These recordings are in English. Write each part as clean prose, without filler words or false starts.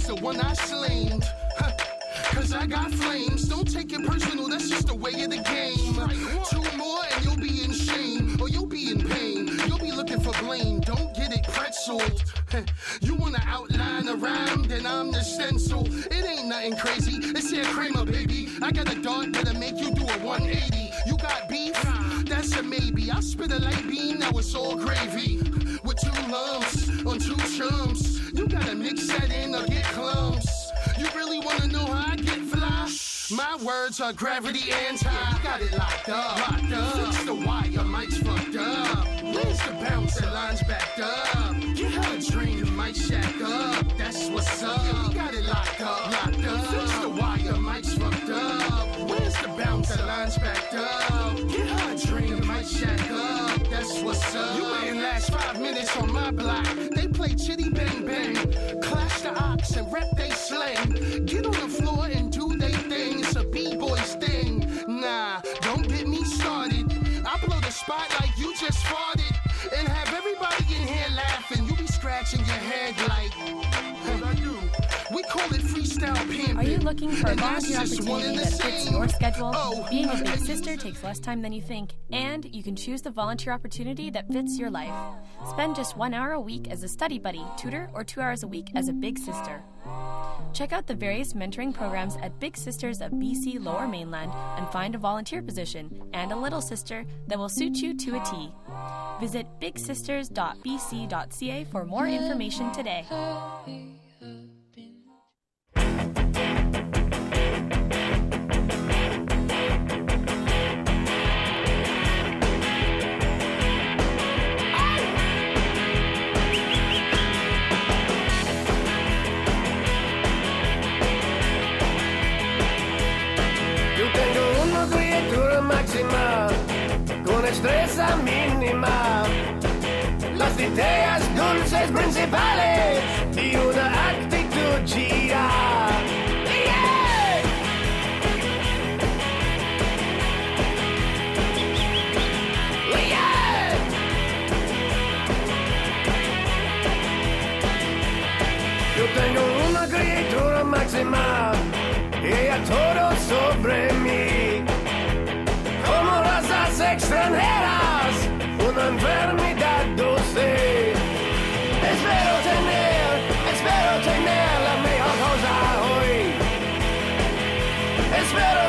the one I slain. Cause I got flames. Don't take it personal, that's just the way of the game. 2 more and you'll be in shame, or you'll be in pain. You'll be looking for blame, don't get it pretzeled. You wanna outline a rhyme, then I'm the stencil. It ain't nothing crazy, it's here Kramer, baby. I got a dart that'll make you do a 180. You got beef? That's a maybe. I spit a light beam, now it's all gravy. With 2 lumps on 2 chums. You gotta mix that in or get clumps. You really wanna know how I get fly? My words are gravity anti. Yeah, you got it locked up. Fix the wire, mic's fucked up. Where's the bounce? The line's backed up. Get her a drink, the mic shack up. That's what's up. Yeah, we got it locked up. Fix the wire, mic's fucked up. Where's the bounce? The line's backed up. Get her a drink, the mic shack up. That's what's up. You ain't last 5 minutes on my block. They play chitty bang bang, clash the ox and rep they slang. Get on the floor and do they thing. It's a b-boy's thing. Nah, don't get me started. I blow the spot like you just farted, and have everybody in here laughing. You be scratching your head like, what I do? We call it freestyle pimping. Are you looking for a volunteer opportunity that fits your schedule? Being a big sister takes less time than you think, and you can choose the volunteer opportunity that fits your life. Spend just 1 hour a week as a study buddy, tutor, or 2 hours a week as a big sister. Check out the various mentoring programs at Big Sisters of BC Lower Mainland and find a volunteer position and a little sister that will suit you to a T. Visit bigsisters.bc.ca for more information today. Con destreza mínima, las ideas dulces principales y una actitud gira. Yeah. Yeah. Yo tengo una criatura máxima y a todo sobre mí. Como razas extranjeras, una enfermedad dulce. Espero tener la mejor cosa hoy. Espero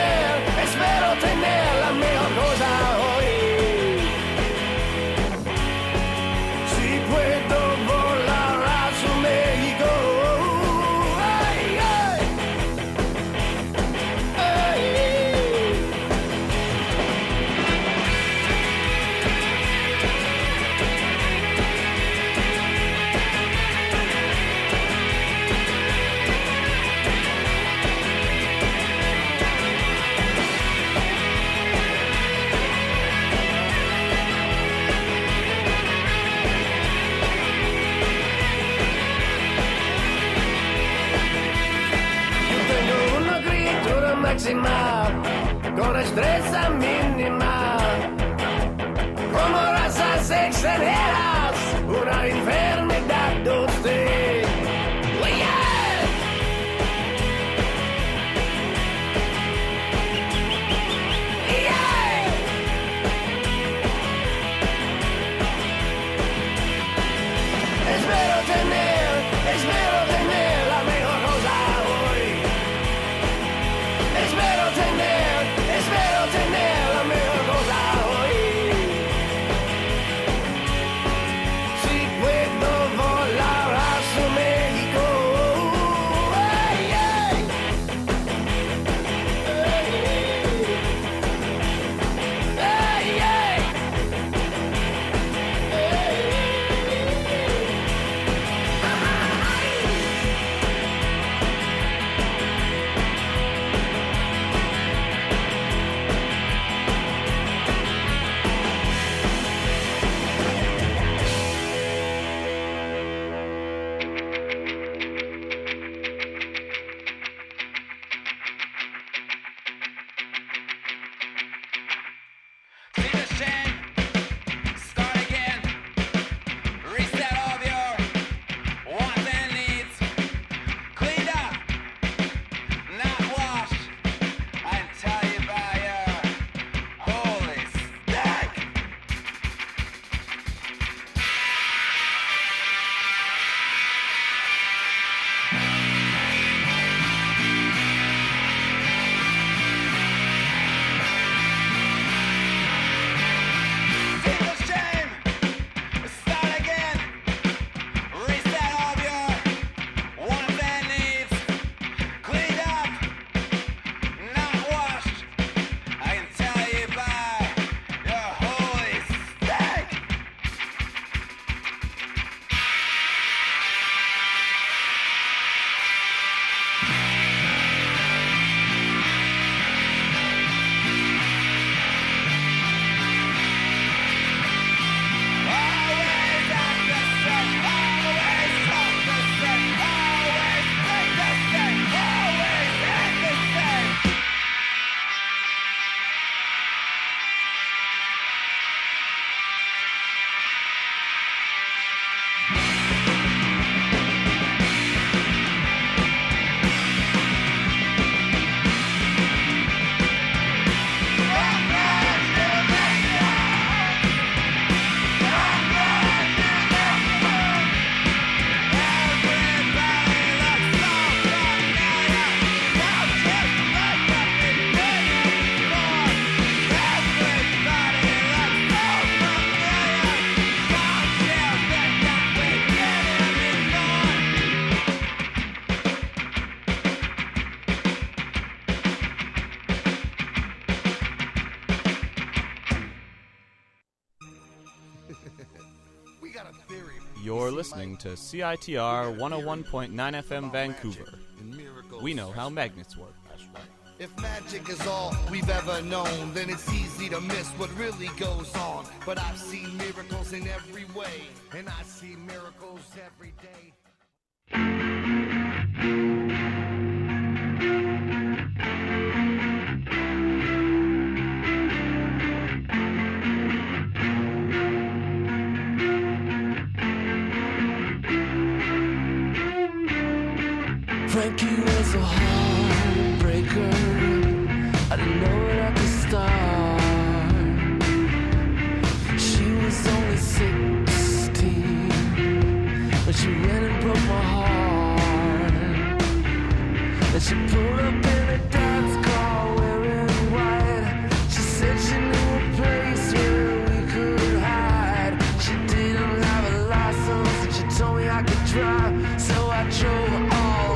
tener la mejor cosa hoy. Si puedo volar a su México. Ay, ay. Ay. Máxima, con destreza mínima, como razas extranjeras, una enfermedad dulce. Oh, yeah. Yeah. Espero tener la mejor cosa hoy. Espero tener la mejor cosa hoy. Si puedo listening to CITR 101.9 FM Vancouver. We know how magnets work. If magic is all we've ever known, then it's easy to miss what really goes on. But I've seen miracles in every way, and I see miracles every day. Frankie was a heartbreaker. I didn't know it at the start. She was only 16 when she went and broke my heart. And she pulled up in her dad's car wearing white. She said she knew a place where we could hide. She didn't have a license and she told me I could drive, so I drove all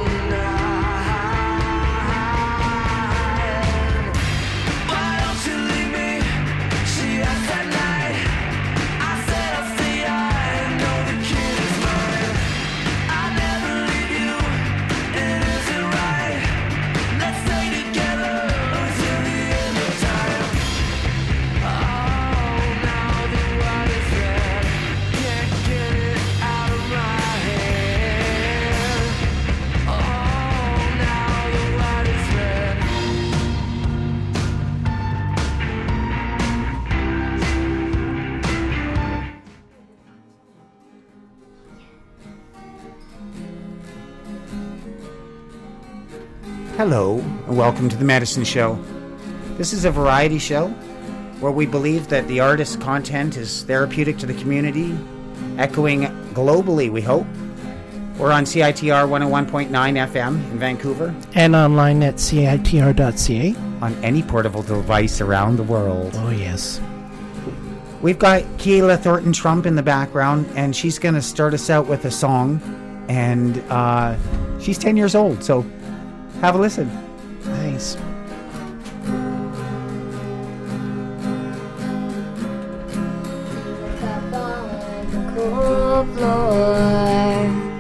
Hello, and welcome to The Medicine Show. This is a variety show where we believe that the artist's content is therapeutic to the community, echoing globally, we hope. We're on CITR 101.9 FM in Vancouver. And online at CITR.ca. On any portable device around the world. Oh, yes. We've got Keila Thornton-Trump in the background, and she's going to start us out with a song. And she's 10 years old, so have a listen. Nice. Up on the cold floor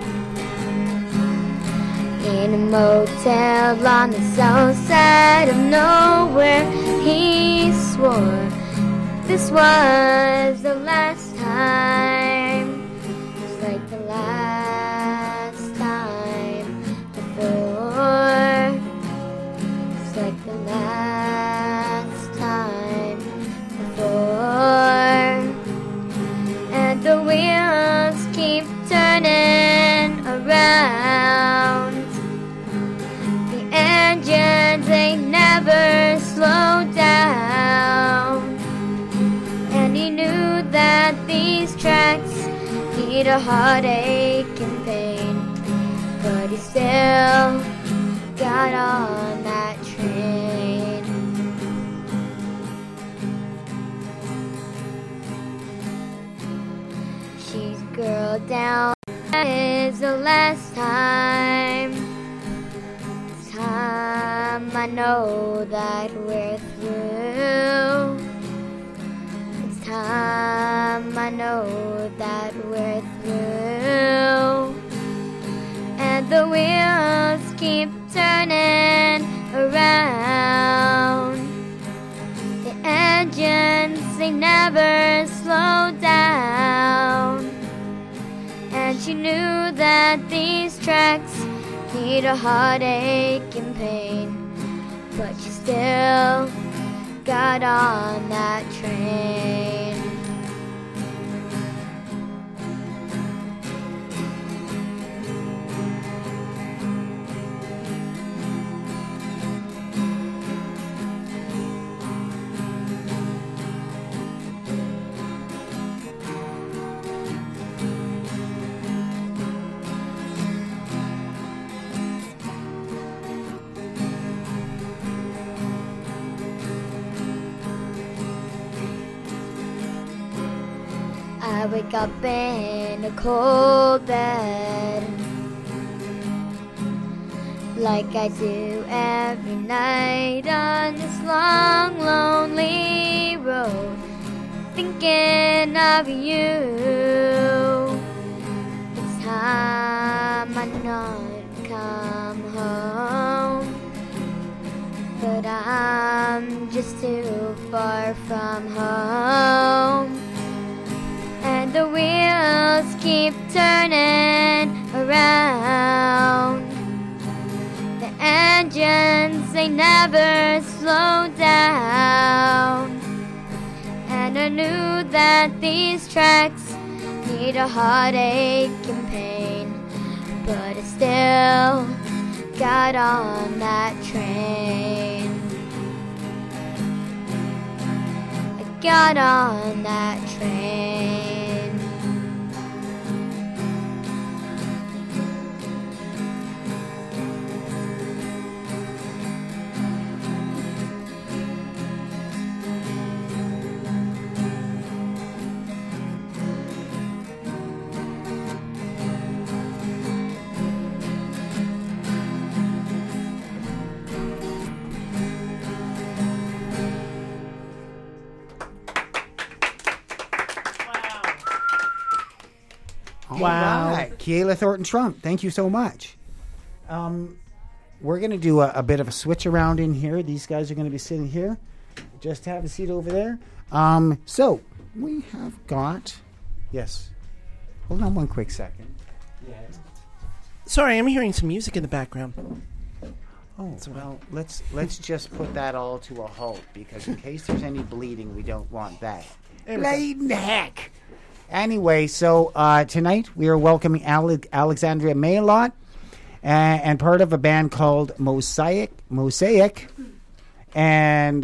in a motel on the south side of nowhere, he swore this was the last time. It's like the last time before. It's like the last time before. And the wheels keep turning around. The engines, they never slow down. And he knew that these tracks need a heartache and pain, but he still got on that train. She's girl down. That is the last time I know that we're through. It's time I know that we're through. And the wheels keep turning around. The engines, they never slow down. And she knew that these tracks need a heartache and pain, but she still got on that train. I wake up in a cold bed, like I do every night on this long, lonely road, thinking of you. I might not come home, but I'm just too far from home. And the wheels keep turning around. The engines, they never slow down. And I knew that these tracks need a heartache and pain, but I still got on that train. I got on that train. Wow. Right. Kiela Thornton-Trump, thank you so much. We're going to do a bit of a switch around in here. These guys are going to be sitting here. Just have a seat over there. So, we have got... Yes. Hold on one quick second. Yes. Sorry, I'm hearing some music in the background. Oh, well, let's just put that all to a halt, because in case there's any bleeding, we don't want that. Bleeding heck! Anyway, so tonight we are welcoming Alexandria Maylott and part of a band called Mosaic. And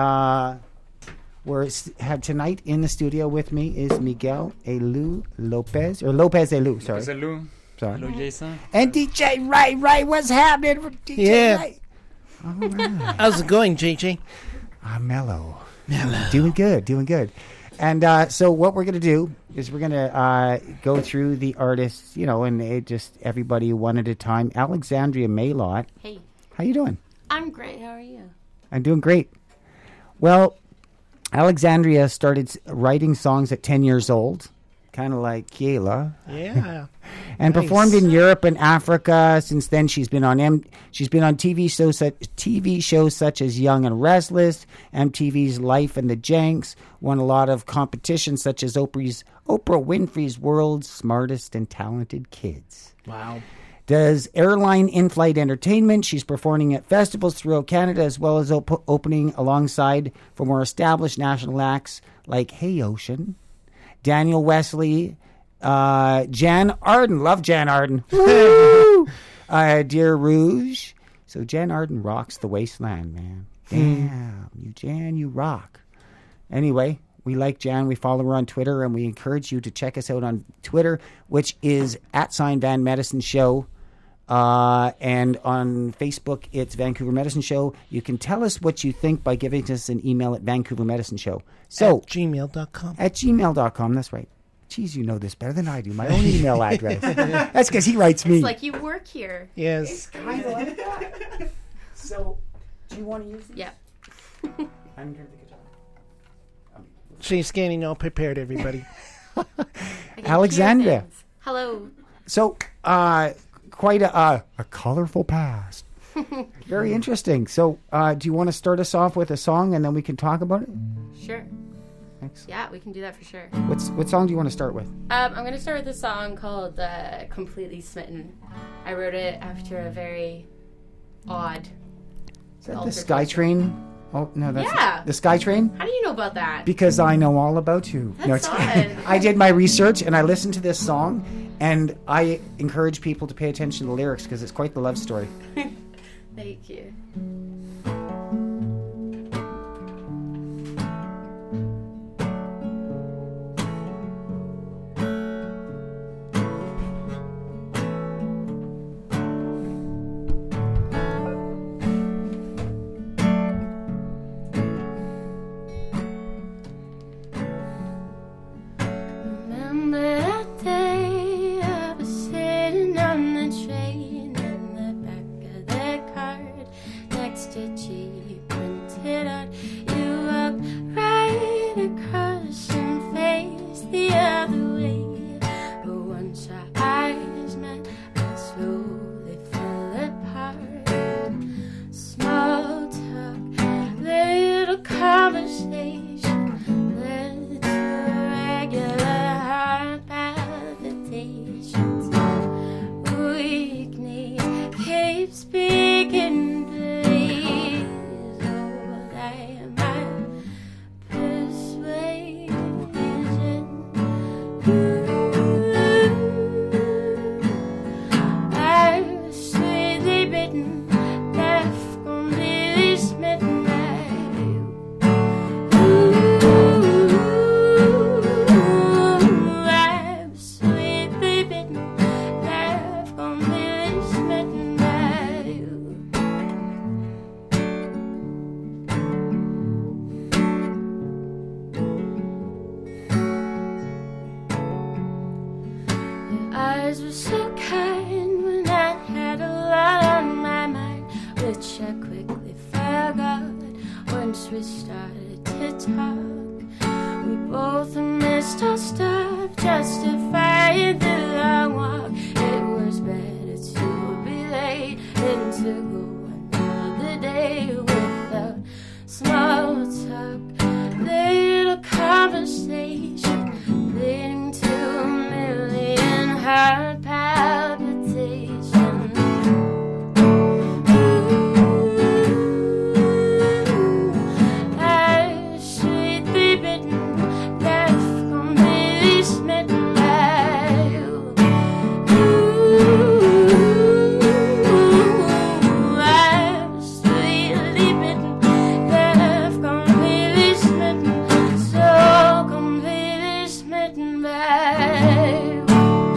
have tonight in the studio with me is Miguel Elu Lopez, or Lopez Elu, sorry. Lopez Elu. Sorry. Hello, Jason. And DJ Ray, what's happening with DJ Ray? All right. How's it going, JJ? Mellow. Doing good. And so what we're going to do is we're going to go through the artists, and just everybody one at a time. Alexandria Maylott. Hey. How you doing? I'm great. How are you? I'm doing great. Well, Alexandria started writing songs at 10 years old, kind of like Kiela. Yeah. And performed in Europe and Africa. Since then, she's been on TV shows such as Young and Restless, MTV's Life and the Janks. Won a lot of competitions such as Oprah Winfrey's World's Smartest and Talented Kids. Wow. Does airline in-flight entertainment. She's performing at festivals throughout Canada, as well as opening alongside for more established national acts like Hey Ocean, Daniel Wesley, Jan Arden. Love Jan Arden. Woo! Dear Rouge. So Jan Arden rocks the wasteland, man. Damn. You, Jan, you rock. Anyway, we like Jan. We follow her on Twitter, and we encourage you to check us out on Twitter, which is @Van Medicine Show. And on Facebook, it's Vancouver Medicine Show. You can tell us what you think by giving us an email at Vancouver Medicine Show. So, at gmail.com. At gmail.com, that's right. Geez, you know this better than I do. My own email address. That's because he writes me. It's like you work here. Yes. It's kind of like that. So, do you want to use this? Yeah. I'm here to the guitar. She's getting all prepared, everybody. Alexandria. Hello. So, quite a colorful past. Very interesting. So, do you want to start us off with a song and then we can talk about it? Sure. Thanks. Yeah, we can do that for sure. What song do you want to start with? I'm going to start with a song called Completely Smitten. I wrote it after a very odd... Is that the SkyTrain? Oh, no, that's yeah. The SkyTrain? How do you know about that? Because I know all about you. That's odd. I did my research and I listened to this song, and I encourage people to pay attention to the lyrics because it's quite the love story. Thank you. we started to talk. We both missed our stop, justifying the long walk. It was better to be late than to go another day without small talk. Little conversation leading to a million heart palpitations. I sweetly bitten, left completely smitten by you. I sweetly bitten, left completely smitten, so completely smitten by you.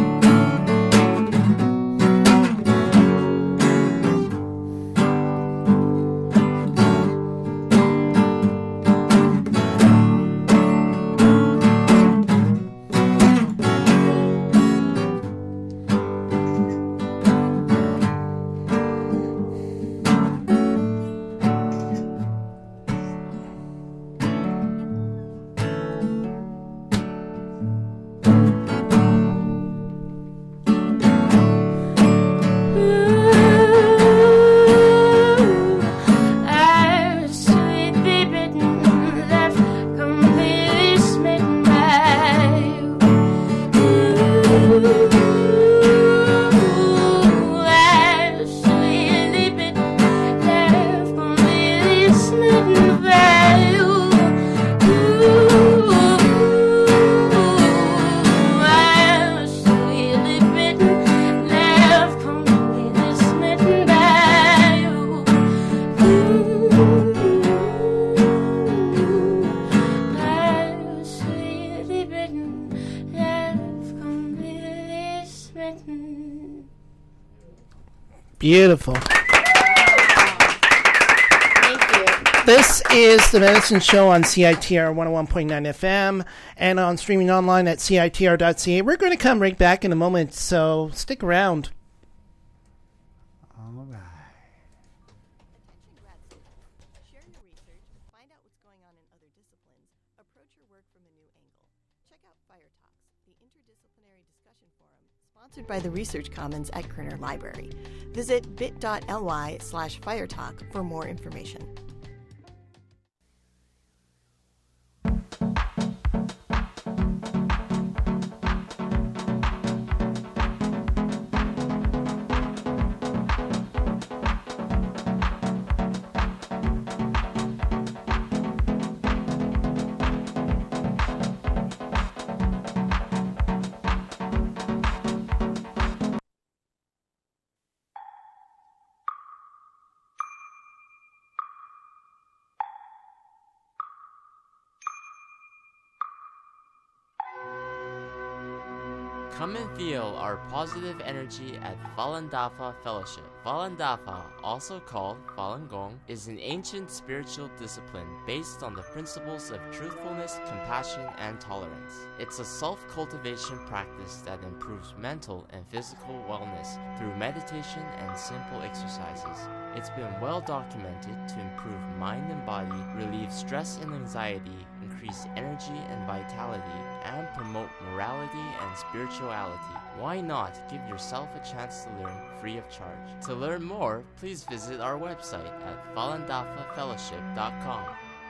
I was sweetly bitten, left completely smitten by you. I was sweetly bitten, left completely smitten by you. I was sweetly bitten, left completely smitten by you. I was sweetly bitten, left completely smitten. Beautiful. This is the Medicine Show on CITR 101.9 FM and on streaming online at CITR.ca. We're going to come right back in a moment, so stick around. All right. Share your research, find out what's going on in other disciplines, approach your work from a new angle. Check out Fire Talks, the interdisciplinary discussion forum sponsored by the Research Commons at Kerner Library. Visit bit.ly/firetalk for more information. Come and feel our positive energy at Falun Dafa Fellowship. Falun Dafa, also called Falun Gong, is an ancient spiritual discipline based on the principles of truthfulness, compassion, and tolerance. It's a self-cultivation practice that improves mental and physical wellness through meditation and simple exercises. It's been well documented to improve mind and body, relieve stress and anxiety, increase energy and vitality, and promote morality and spirituality. Why not give yourself a chance to learn free of charge? To learn more, please visit our website at falundafafellowship.com.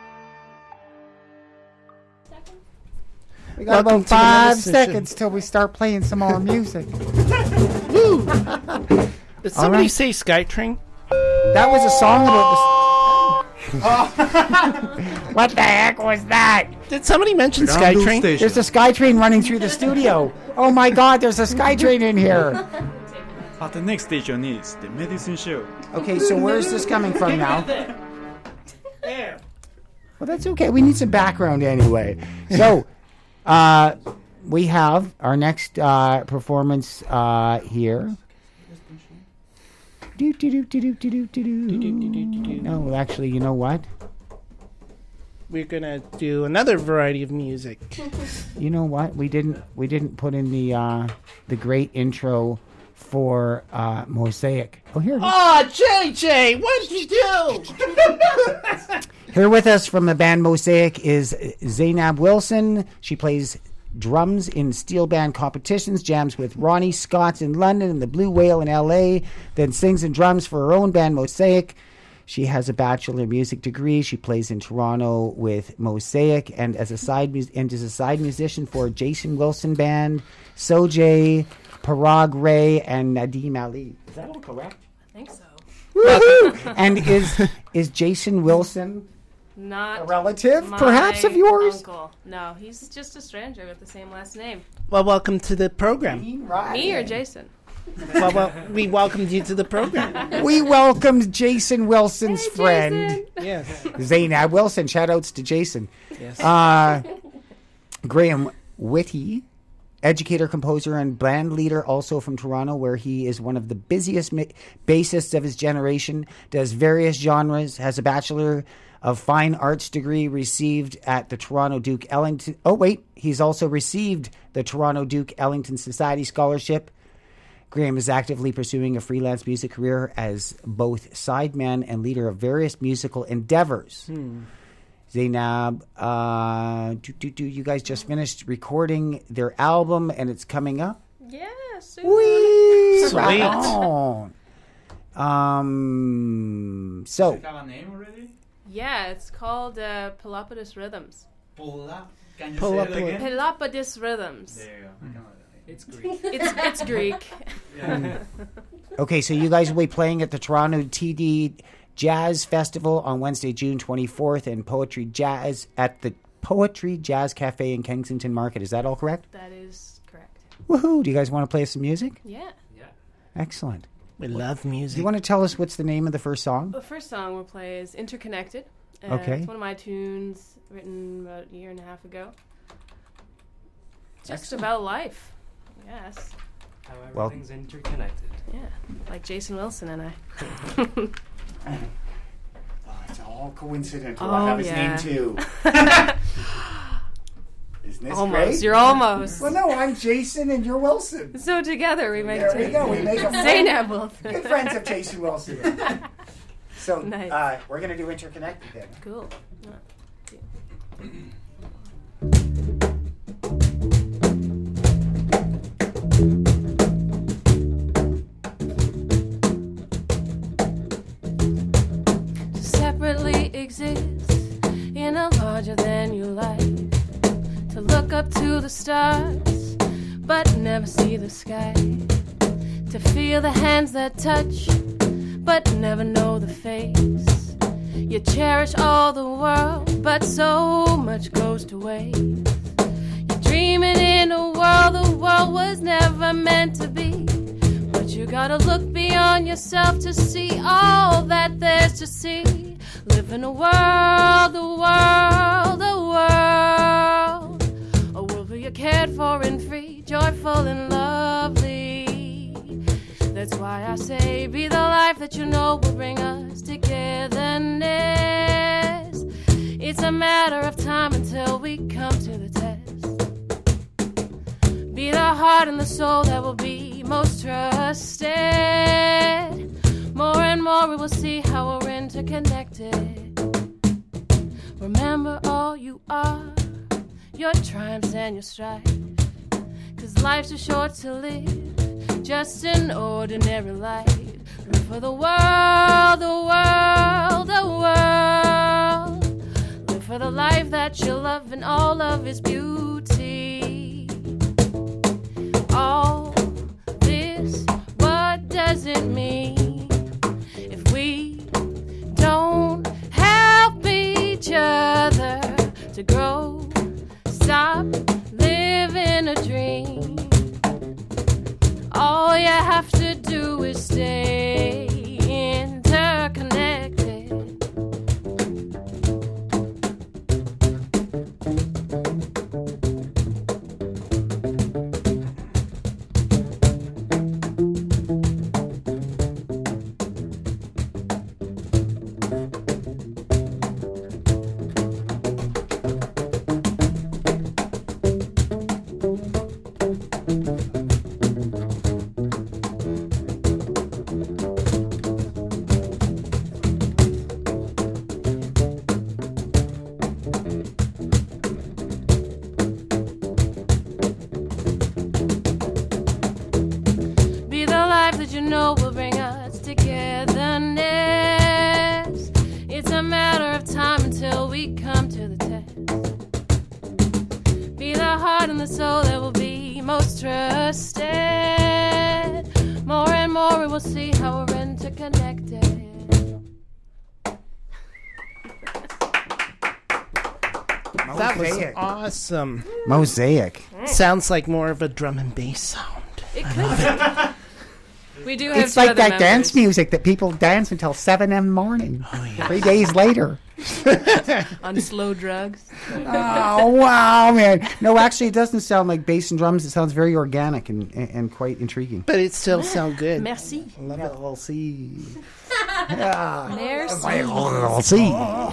We got about 5 seconds till we start playing some more music. Did somebody say SkyTrain? That was a song about the... What the heck was that? Did somebody mention SkyTrain? There's a SkyTrain running through the studio. Oh my God, there's a SkyTrain in here. The next station is the Medicine Show. Okay, so where's this coming from now? There. Well, that's okay. We need some background anyway. So, we have our next performance here. No, actually, you know what? We're gonna do another variety of music. You know what? We didn't put in the great intro for Mosaic. Oh, here it is. Oh, JJ, what did you do? Here with us from the band Mosaic is Zainab Wilson. She plays drums in steel band competitions, jams with Ronnie Scott in London and the Blue Whale in L.A., then sings and drums for her own band Mosaic. She has a bachelor music degree. She plays in Toronto with Mosaic and is a side musician for Jason Wilson Band, Sojay, Parag Ray, and Nadim Ali. Is that all correct? I think so. Woohoo! And is Jason Wilson Not a relative, my perhaps, of yours? Uncle. No, he's just a stranger with the same last name. Well, welcome to the program. Me or Jason? Well, we welcomed you to the program. We welcomed Jason Wilson's friend. Jason. Yes. Zainab Wilson. Shout outs to Jason. Yes. Graham Whitty, educator, composer, and band leader, also from Toronto, where he is one of the busiest bassists of his generation, does various genres, has a Bachelor of Fine Arts degree received at the Toronto Duke Ellington. Oh, wait. He's also received the Toronto Duke Ellington Society Scholarship. Graham is actively pursuing a freelance music career as both sideman and leader of various musical endeavors. Zainab, you guys just finished recording their album, and it's coming up. Yeah, soon. Whee! Sweet. Right on. So, Does it have a name already? Yeah, it's called Peloponnese Rhythms. Can you Pull say up it a- again? Peloponnese Rhythms. There you go. It's Greek. It's Greek. okay, so you guys will be playing at the Toronto TD Jazz Festival on Wednesday, June 24th, and Poetry Jazz at the Poetry Jazz Cafe in Kensington Market. Is that all correct? That is correct. Woohoo! Do you guys want to play some music? Yeah. Excellent. We love music. Do you want to tell us what's the name of the first song? The first song we'll play is Interconnected. Okay. It's one of my tunes written about a year and a half ago. Just Excellent. about life. Yes. How Well- everything's interconnected. Yeah. Like Jason Wilson and I. It's all coincidental. Oh, I have his yeah. name too. Isn't this Almost. great? You're almost. Well, no, I'm Jason and you're Wilson. So together we make There we go. We make a Zainab Wilson. Good friends of Jason Wilson. So Nice. we're going to do Interconnected then. Cool. To separately exist in a larger than you life. To look up to the stars, but never see the sky. To feel the hands that touch, but never know the face. You cherish all the world, but so much goes to waste. You're dreaming in a world the world was never meant to be. But you gotta look beyond yourself to see all that there's to see. Live in a world, a world where you're cared for and free, joyful and lovely. That's why I say, be the life that you know will bring us togetherness. It's a matter of time until we come to the test. Be the heart and the soul that will be most trusted. More and more we will see how we're interconnected. Remember all you are, your triumphs and your strife. 'Cause life's too short to live just an ordinary life. Live for the world, Live for the life that you love and all of its beauty. All this, what does it mean if we don't help each other to grow? Stop living a dream. All you have to do is stay interconnected. that you know will bring us togetherness. It's a matter of time until we come to the test. Be the heart and the soul that will be most trusted. More and more we will see how we're interconnected. That was Mosaic. awesome. Mosaic. Sounds like more of a drum and bass sound. It could. We do have It's two like other that members. dance music that people dance until 7 in the morning. 3 days later. On slow drugs. Oh, wow, man. No, actually, it doesn't sound like bass and drums. It sounds very organic and quite intriguing. But it still sounds good. Merci. Love it. Merci. Yeah. Merci. Merci.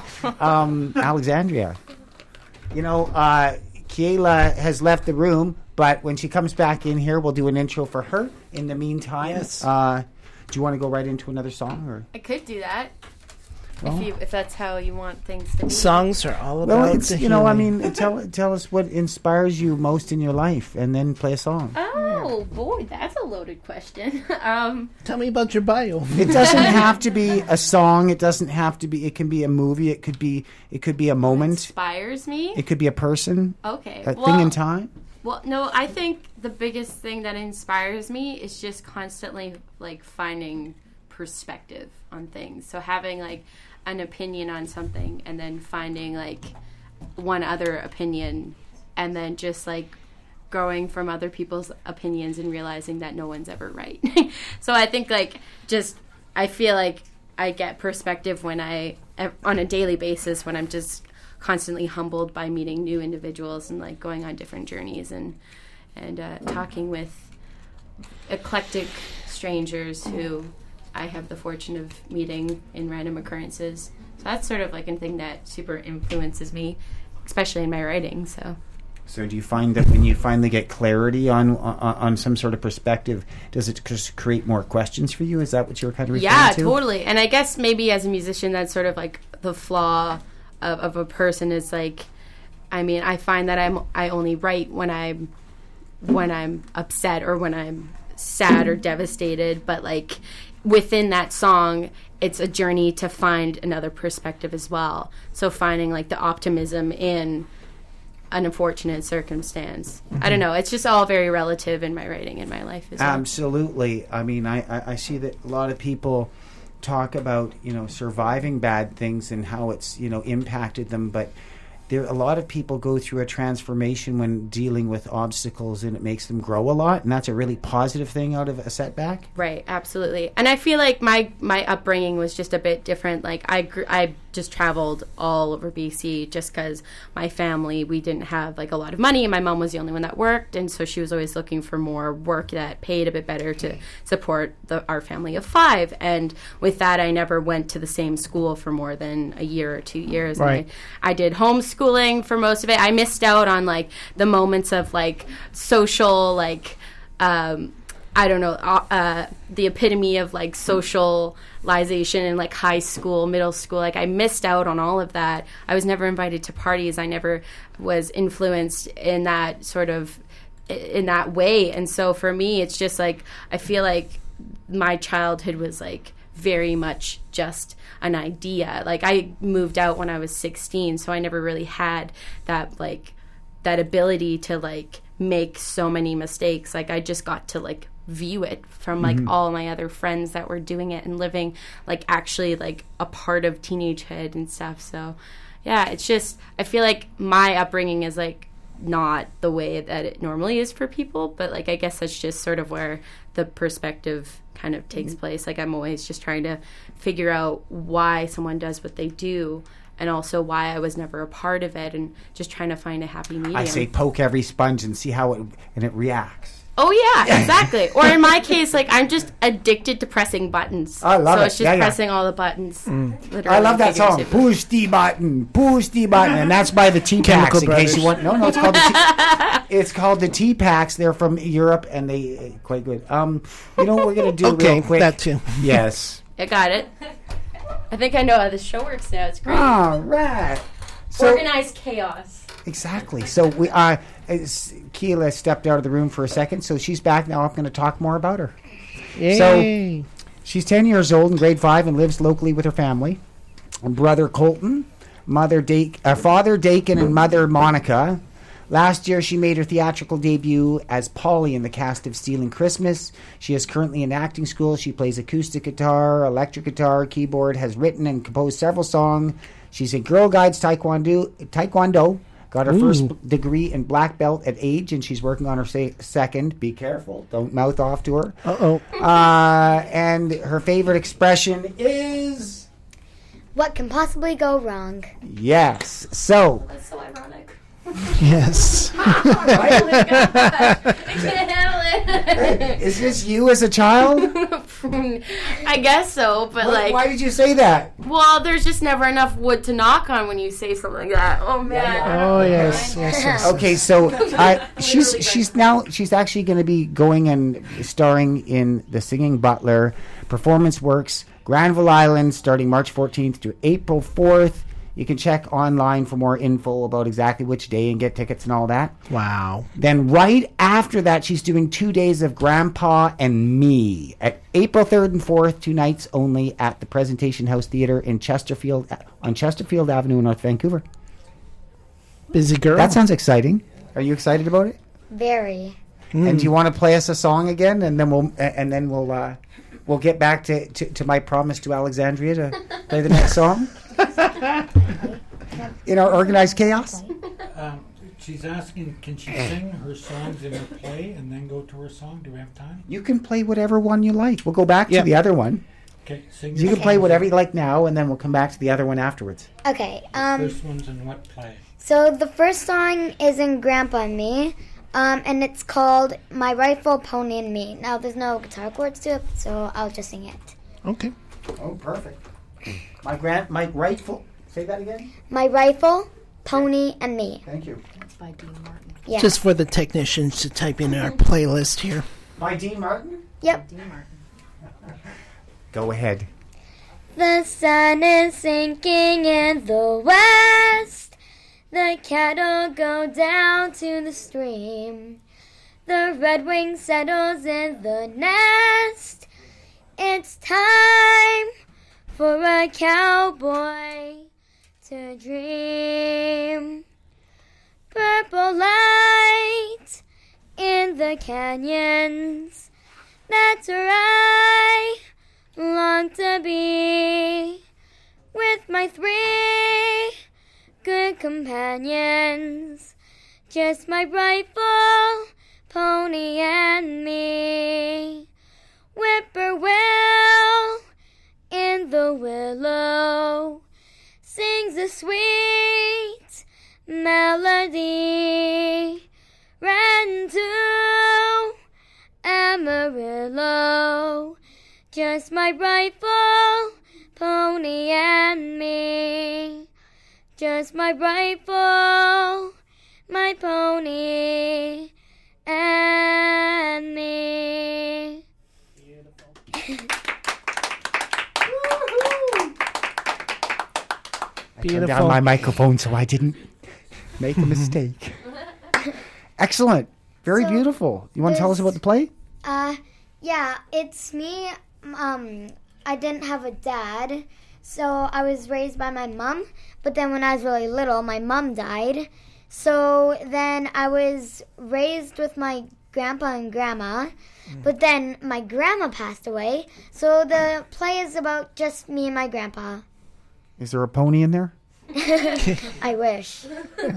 Alexandria. You know, Kiela has left the room, but when she comes back in here, we'll do an intro for her. In the meantime, Yes. Do you want to go right into another song? Or? I could do that. Well. If that's how you want things to be. Songs are all about Well, it's, the you know, I healing. mean, tell us what inspires you most in your life, and then play a song. Oh boy, that's a loaded question. Tell me about your bio. It doesn't have to be a song. It doesn't have to be. It can be a movie. It could be a moment. Inspires me. It could be a person. Okay. A thing in time. Well, no, I think the biggest thing that inspires me is just constantly like finding perspective on things. So having like an opinion on something and then finding like one other opinion and then just like growing from other people's opinions and realizing that no one's ever right. So I think like just I feel like I get perspective when on a daily basis when I'm just constantly humbled by meeting new individuals and like going on different journeys and talking with eclectic strangers who I have the fortune of meeting in random occurrences. So that's sort of like a thing that super influences me, especially in my writing. So do you find that when you finally get clarity on some sort of perspective, does it just create more questions for you? Is that what you were kind of referring to? Yeah, totally. And I guess maybe as a musician, that's sort of like the flaw of a person is like, I mean, I find that I only write when I'm upset or when I'm sad or devastated, but like within that song, it's a journey to find another perspective as well. So finding like the optimism in an unfortunate circumstance. I don't know. It's just all very relative in my writing and my life as well. Absolutely. I mean, I see that a lot of people talk about, you know, surviving bad things and how it's, you know, impacted them, but a lot of people go through a transformation when dealing with obstacles, and it makes them grow a lot, and that's a really positive thing out of a setback. Right, absolutely. And I feel like my upbringing was just a bit different. Like I just traveled all over BC just because my family, we didn't have like a lot of money, and my mom was the only one that worked, and so she was always looking for more work that paid a bit better to support our family of 5. And with that, I never went to the same school for more than a year or 2 years. Right. And I did homeschooling for most of it. I missed out on like the moments of like social like I don't know, the epitome of like socialization in like high school, middle school. Like I missed out on all of that. I was never invited to parties. I never was influenced in that sort of in that way. And so for me, it's just like I feel like my childhood was like very much just an idea. Like I moved out when I was 16, so I never really had that like that ability to like make so many mistakes. Like I just got to like view it from like all my other friends that were doing it and living like actually like a part of teenagehood and stuff. So yeah, it's just I feel like my upbringing is like not the way that it normally is for people, but like I guess that's just sort of where the perspective kind of takes place. Like I'm always just trying to figure out why someone does what they do and also why I was never a part of it and just trying to find a happy medium. I say poke every sponge and see how it reacts. Oh yeah, exactly. Or in my case, like I'm just addicted to pressing buttons. I love it. So it's just pressing all the buttons. Literally, I love that song. Push the button, and that's by the T-Packs. In case you want, no, it's called it's called the T-Packs. They're from Europe and they quite good. You know what we're gonna do real quick? that too. Yes. I got it. I think I know how this show works now. It's great. All right. So, organized chaos. Exactly. So we Keela stepped out of the room for a second, so she's back now. I'm going to talk more about her. Yay. So she's 10 years old in grade 5 and lives locally with her family. Brother Colton, father Dakin, and mother Monica. Last year, she made her theatrical debut as Polly in the cast of Stealing Christmas. She is currently in acting school. She plays acoustic guitar, electric guitar, keyboard, has written and composed several songs. She's in Girl Guides Taekwondo, got her first degree in black belt at age, and she's working on her second. Be careful. Don't mouth off to her. Uh-oh. And her favorite expression is... What can possibly go wrong? Yes. So... That's so ironic. Yes. I can't handle it. Is this you as a child? I guess so, but Why did you say that? well, there's just never enough wood to knock on when you say something like that. Oh man. Oh, yes. Okay, so she's actually going to be going and starring in The Singing Butler, Performance Works, Granville Island, starting March 14th to April 4th. You can check online for more info about exactly which day and get tickets and all that. Wow. Then right after that, she's doing 2 days of Grandpa and Me at April 3rd and 4th, 2 nights only at the Presentation House Theatre in Chesterfield, on Chesterfield Avenue in North Vancouver. Busy girl. That sounds exciting. Are you excited about it? Very. And do you want to play us a song again, and then we'll get back to my promise to Alexandria to play the next song in our organized chaos? She's asking, can she sing her songs in her play and then go to her song? Do we have time? You can play whatever one you like. We'll go back to the other one. Okay, sing. You can play whatever you like now, and then we'll come back to the other one afterwards. Okay. First one's in what play? So the first song is in Grandpa and Me, and it's called My Rifle, Pony, and Me. Now, there's no guitar chords to it, so I'll just sing it. Okay. Oh, perfect. My rifle. Say that again. My Rifle, Pony, and Me. Thank you. That's by Dean Martin. Yeah. Just for the technicians to type in our playlist here. By Dean Martin? Yep. Dean Martin. Go ahead. The sun is sinking in the west. The cattle go down to the stream. The redwing settles in the nest. It's time for a cowboy to dream. Purple light in the canyons. That's where I long to be, with my 3 good companions. Just my rifle, pony, and me. Whippoorwill in the willow sings a sweet melody. Ran to Amarillo, just my rifle, pony, and me. Just my rifle, my pony, and me. I turned down my microphone so I didn't make a mistake. Excellent. Very beautiful. You want to tell us about the play? Yeah, it's me. I didn't have a dad, so I was raised by my mom. But then when I was really little, my mom died. So then I was raised with my grandpa and grandma. But then my grandma passed away. So the play is about just me and my grandpa. Is there a pony in there? I wish.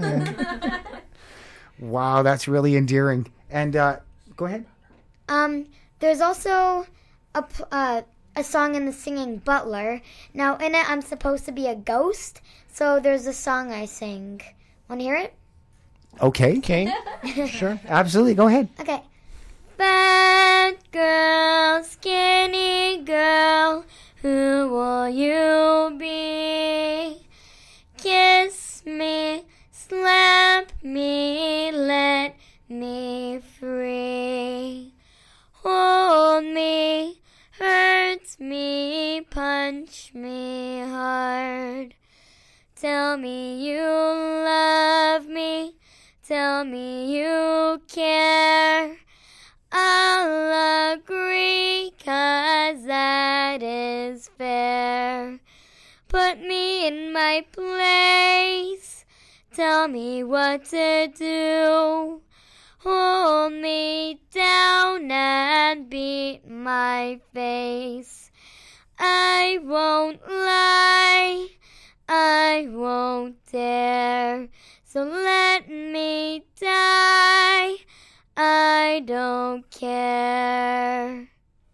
Wow, that's really endearing. And go ahead. There's also a song in The Singing Butler. Now, in it, I'm supposed to be a ghost, so there's a song I sing. Want to hear it? Okay. Okay. Sure. Absolutely. Go ahead. Okay. Fat girl, skinny girl, who will you be? Kiss me, slap me, let me free. Hold me, hurt me, punch me hard. Tell me you love me, tell me you care. I'll agree, 'cause that is fair. Put me in my place, tell me what to do. Hold me down and beat my face. I won't lie, I won't dare. So let me die, I don't care.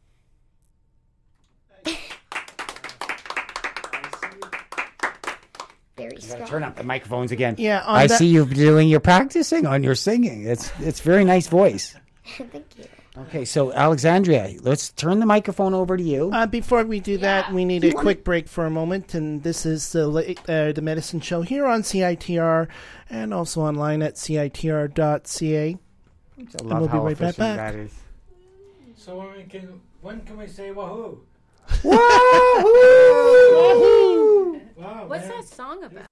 Very You strong. gotta turn up the microphones again. Yeah, I see you doing your practicing on your singing. It's very nice voice. Thank you. Okay, so Alexandria, let's turn the microphone over to you. Before we do that, we need a quick break for a moment, and this is the Medicine Show here on CITR and also online at CITR.ca. And we'll be right back. That is. So when can we say wahoo? Wahoo! Wow, What's man. that song about?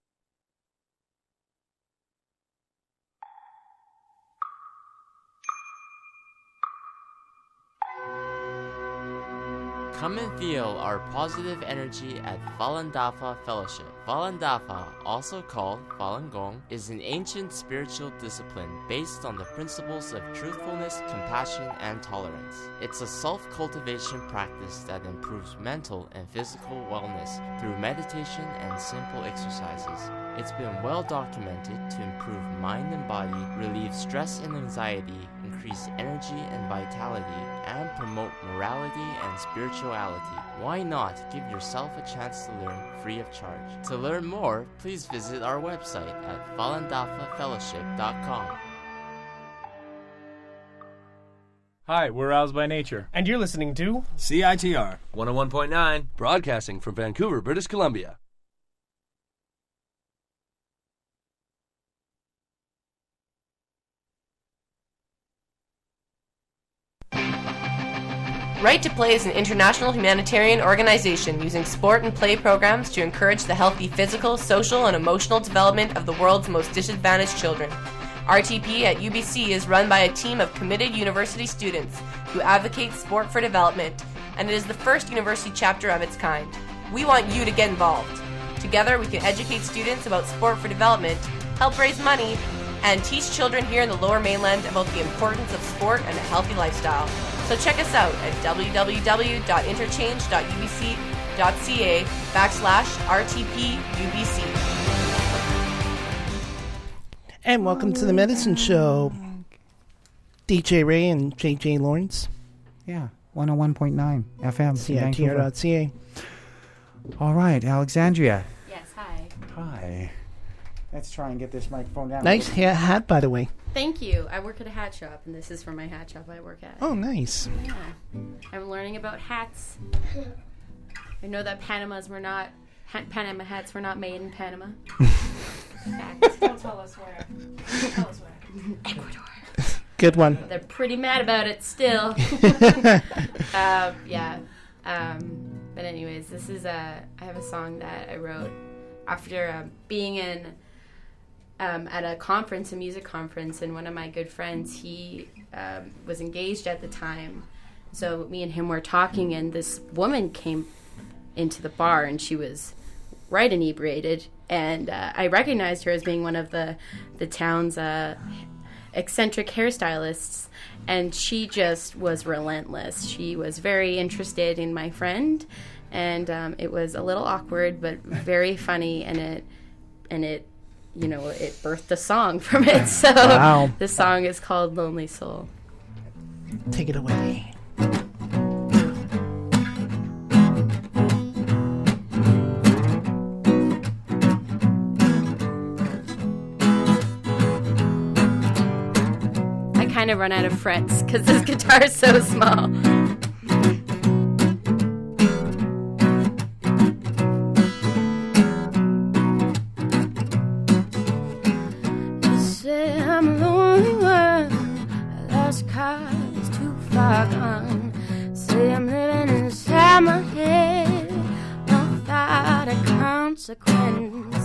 Come and feel our positive energy at Falun Dafa Fellowship. Falun Dafa, also called Falun Gong, is an ancient spiritual discipline based on the principles of truthfulness, compassion, and tolerance. It's a self-cultivation practice that improves mental and physical wellness through meditation and simple exercises. It's been well documented to improve mind and body, relieve stress and anxiety, increase energy and vitality, and promote morality and spirituality. Why not give yourself a chance to learn free of charge? To learn more, please visit our website at falundafafellowship.com. Hi, we're Roused by Nature. And you're listening to CITR 101.9, broadcasting from Vancouver, British Columbia. Right to Play is an international humanitarian organization using sport and play programs to encourage the healthy physical, social, and emotional development of the world's most disadvantaged children. RTP at UBC is run by a team of committed university students who advocate sport for development, and it is the first university chapter of its kind. We want you to get involved. Together, we can educate students about sport for development, help raise money, and teach children here in the Lower Mainland about the importance of sport and a healthy lifestyle. So check us out at www.interchange.ubc.ca/RTPUBC. And welcome to the Medicine Show. DJ Ray and JJ Lawrence. Yeah, 101.9 FM. CITR.ca. All right, Alexandria. Yes, hi. Hi. Let's try and get this microphone down. Nice hat, by the way. Thank you. I work at a hat shop, and this is from my hat shop I work at. Oh, nice. Yeah. I'm learning about hats. I know that Panama hats were not made in Panama. Don't tell us where. Don't tell us where. Ecuador. Good one. They're pretty mad about it still. Yeah. But anyways, this is I have a song that I wrote after being at a conference, a music conference, and one of my good friends, he was engaged at the time. So me and him were talking, and this woman came into the bar, and she was right inebriated, and I recognized her as being one of the town's eccentric hairstylists, and she just was relentless. She was very interested in my friend, and it was a little awkward, but very funny, and it you know, it birthed a song from it. So wow. The song is called Lonely Soul. Take it away. I kind of run out of frets because this guitar is so small. I'm lonely one. Lost car is too far gone. Say I'm living inside my head without a consequence.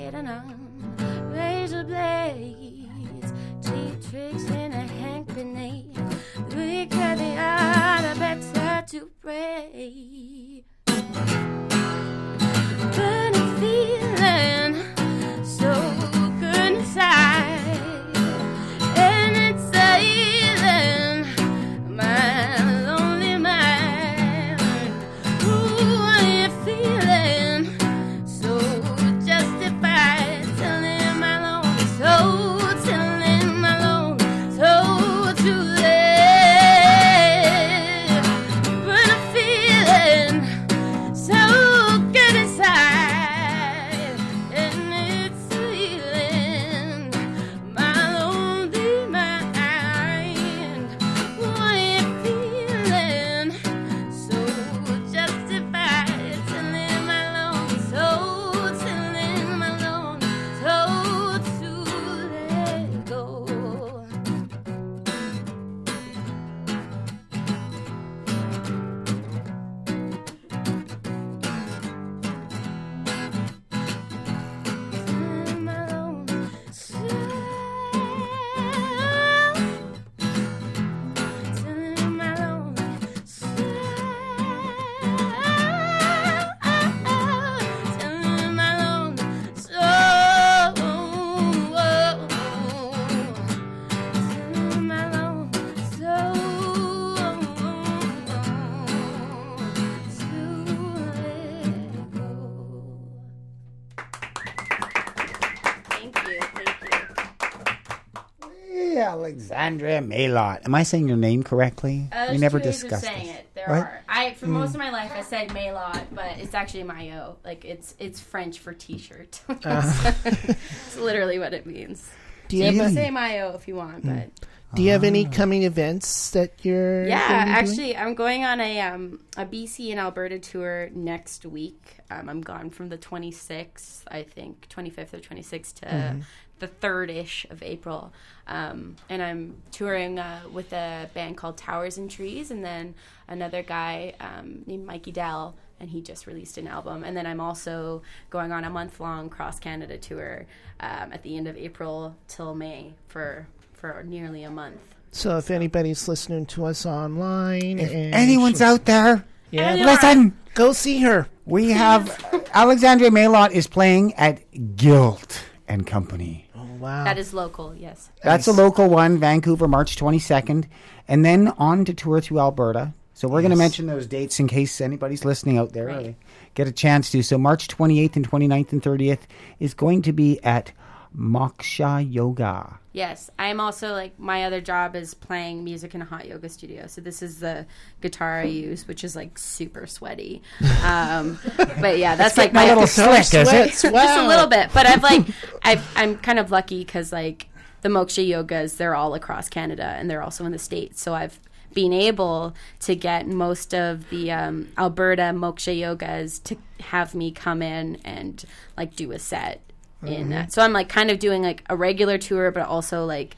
waiting on razor blades, cheap tricks in a hand grenade. The weaker they are, the better to pray. Burning feeling so good inside, and it's healing my lonely mind. Ooh, are you feeling so justified? Telling my lonely soul, telling my lonely soul to live. Burning feeling so good inside, and it's healing my lonely mind. Why you feeling so justified? Telling my lonely soul, telling my lonely soul to let go. Telling my lonely soul, telling my lonely soul, telling my lonely soul, telling my lonely soul to let go. Thank you, thank you. Hey, Alexandria Maylot. Am I saying your name correctly? we never discussed saying this. it. There What? are. For most of my life, I said Maylot, but it's actually Maillot. Like it's French for T-shirt. It's literally what it means. Do So you you have can a- say Maillot if you want, but Do you have any coming events that you're yeah, gonna be doing? actually, I'm going on a BC and Alberta tour next week. I'm gone from the 26th, I think, 25th or 26th to Mhm. the 3rd-ish of April. And I'm touring with a band called Towers and Trees, and then another guy named Mikey Dell, and he just released an album. And then I'm also going on a month-long cross-Canada tour at the end of April till May for nearly a month. So if anybody's listening to us online, If and anyone's out there, yeah, listen. Go see her. We have Alexandria Maylot is playing at Guilt and Company. Oh wow, That is local, yes. That's a local one, Vancouver, March 22nd, and then on to tour through Alberta. So we're going to mention those dates in case anybody's listening out there or get a chance to. So March 28th and 29th and 30th is going to be at Moksha Yoga. Yes, I'm also, like, my other job is playing music in a hot yoga studio. So this is the guitar I use, which is, like, super sweaty. But yeah, that's like my little slick, is it? Just a little bit. But I'm kind of lucky because, like, the Moksha Yogas, they're all across Canada and they're also in the States. So I've been able to get most of the Alberta Moksha Yogas to have me come in and, like, do a set in that. So I'm, like, kind of doing, like, a regular tour, but also, like,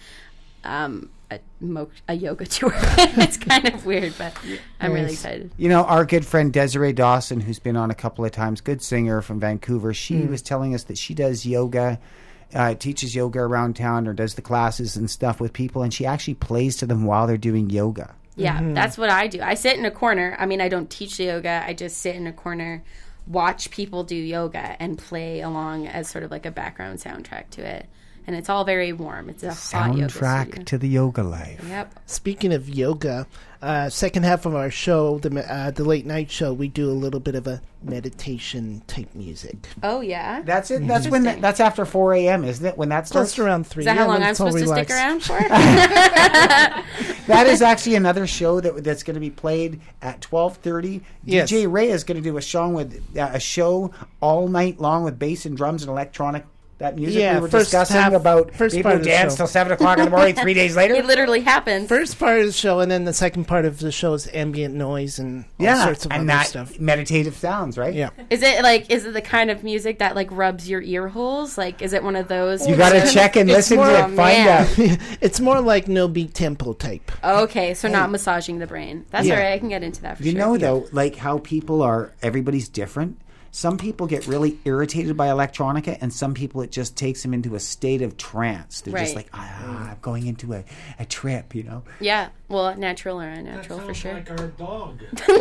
a yoga tour. It's kind of weird, but I'm really excited. You know, our good friend Desiree Dawson, who's been on a couple of times, good singer from Vancouver, she was telling us that she does yoga, teaches yoga around town or does the classes and stuff with people, and she actually plays to them while they're doing yoga. Yeah, that's what I do. I sit in a corner. I mean, I don't teach the yoga. I just sit in a corner, watch people do yoga, and play along as sort of like a background soundtrack to it. And it's all very warm. It's a hot yoga studio. Soundtrack to the yoga life. Yep. Speaking of yoga, second half of our show, the late night show, we do a little bit of a meditation type music. Oh yeah, That's it. That's when. That's after 4 a.m., isn't it? When that starts. Close to around 3. Is that how long when I'm it's all supposed to stick relaxed. around for? That is actually another show that's going to be played at 12:30. Yes. DJ Ray is going to do a show all night long with bass and drums and electronic. That music Yeah, we were first discussing half- about first people part of the dance show. till 7 o'clock in the morning 3 days later. It literally happens. First part of the show, and then the second part of the show is ambient noise and all sorts of and other that stuff. meditative sounds, right? Yeah. Is it the kind of music that, like, rubs your ear holes? Like, is it one of those? You got to check and listen to it, find out. It's more like no beat tempo type. Okay, so not massaging the brain. That's Yeah. all right. I can get into that for You sure. know, though, like how people are, everybody's different. some people get really irritated by electronica, and some people it just takes them into a state of trance. They're just like, I'm going into a trip, you know? Yeah, well, natural or unnatural for sure. Like our dog.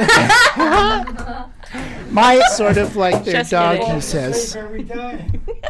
Sort of like their dog, he says. Every day.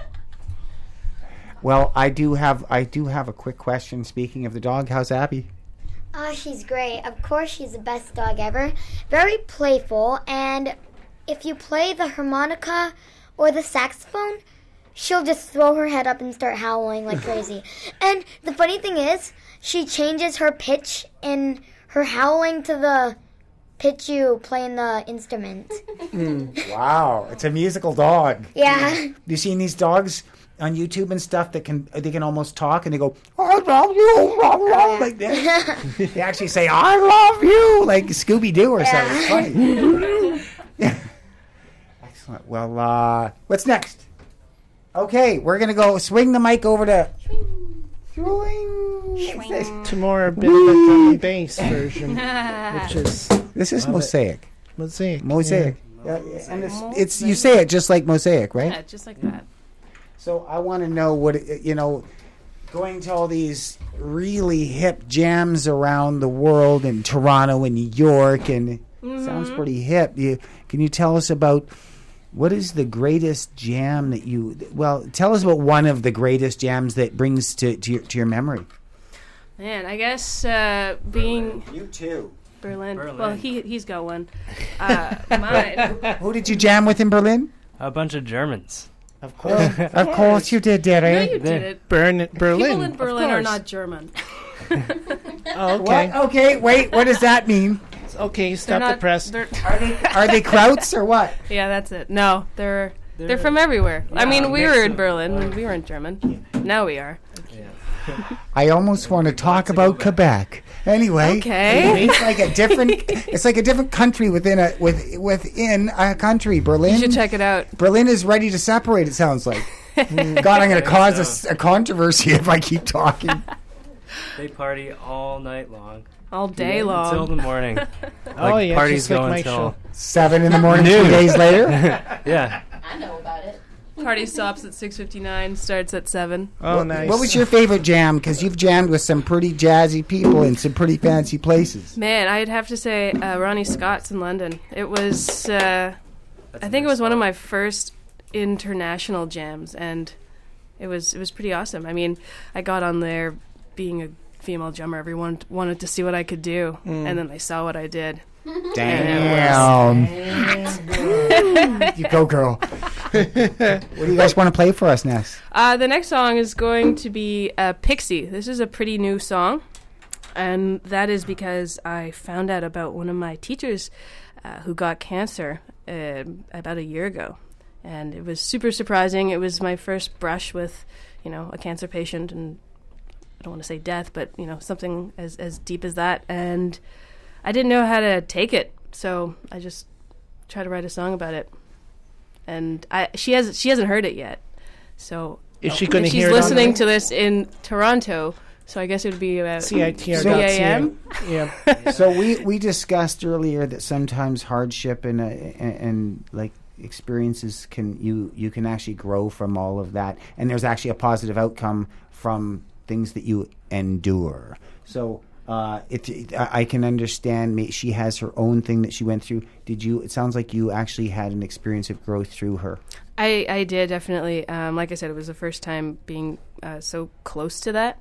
Well, I do have a quick question. Speaking of the dog, how's Abby? Oh, she's great. Of course, she's the best dog ever. Very playful, and if you play the harmonica or the saxophone, she'll just throw her head up and start howling like crazy. And the funny thing is, she changes her pitch in her howling to the pitch you play in the instrument. Wow, it's a musical dog. Yeah. You seen these dogs on YouTube and stuff that they can almost talk, and they go, I love you, like that. They actually say, I love you, like Scooby-Doo or something. It's funny. Excellent. Well, what's next? Okay, we're going to go swing the mic over to... To more a bit of a drum and bass version, which is... This is Mosaic. Mosaic. Yeah, and it's you say it just like Mosaic, right? Yeah, just like that. So I want to know what, going to all these really hip jams around the world in Toronto and New York, and it sounds pretty hip. Can you tell us about what is the greatest jam that tell us about one of the greatest jams that brings to your memory. Man, I guess being... You too. Berlin. Well, he's got one. Mine. Who did you jam with in Berlin? A bunch of Germans. Of course. Of course you did, Derek. No, you did it. Berlin. People in Berlin are not German. Oh, okay. What? Okay, wait. What does that mean? Okay, stop the press. Are they Krauts or what? Yeah, that's it. No, they're from everywhere. I mean, we were in Berlin. We weren't German. Now we are. I almost want to talk about Quebec. Anyway, okay. It's like a different country within a country. Berlin. You should check it out. Berlin is ready to separate. It sounds like. God, I'm going to cause a controversy if I keep talking. They party all night long. All day long. Until the morning. just Parties like go my until show. 7 in the morning, 2 days later. Yeah. I know about it. Party stops at 6:59, starts at 7. Oh, nice. What was your favorite jam? Because you've jammed with some pretty jazzy people in some pretty fancy places. Man, I'd have to say Ronnie Scott's in London. It was, I think it was one of my first international jams, and it was pretty awesome. I mean, I got on there being a female drummer. Everyone wanted to see what I could do, and then they saw what I did. Damn. You go, girl. What do you guys want to play for us next? The next song is going to be Pixie. This is a pretty new song, and that is because I found out about one of my teachers who got cancer about a year ago, and it was super surprising. It was my first brush with, a cancer patient, and I don't want to say death, but, something as deep as that, and I didn't know how to take it, so I just tried to write a song about it. And she hasn't heard it yet, so is she going to hear it? She's listening on to this in Toronto, so I guess it would be about CITR 3 a.m. Yeah. So we discussed earlier that sometimes hardship and like experiences you can actually grow from all of that, and there's actually a positive outcome from things that you endure. So. I can understand. She has her own thing that she went through. It sounds like you actually had an experience of growth through her. I did, definitely. Like I said, it was the first time being so close to that.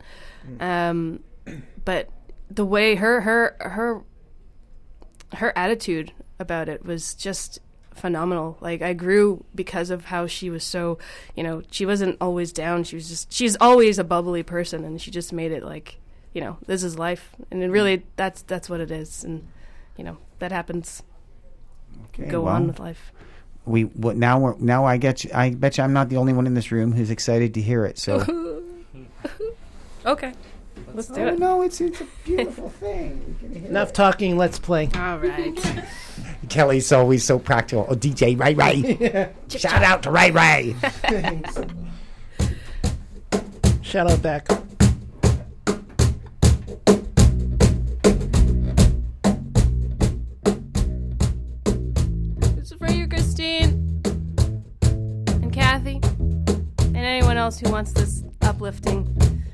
But the way her attitude about it was just phenomenal. Like, I grew because of how she was so, she wasn't always down. She's always a bubbly person, and she just made it like, this is life, and it really that's what it is, and that happens. Okay, go on with life. Now I get you. I bet you I'm not the only one in this room who's excited to hear it. So okay, let's do it. No, it's a beautiful thing. Enough talking. Let's play. All right. Kelly's always so practical. Oh, DJ Ray Ray. Shout out to Ray Ray. Shout out back. else who wants this uplifting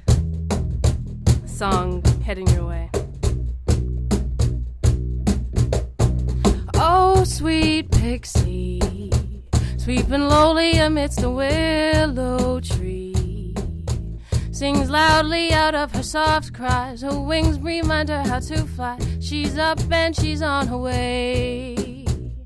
song heading your way. Oh, sweet pixie, sweep and lowly amidst a willow tree, sings loudly out of her soft cries. Her wings remind her how to fly. She's up and she's on her way.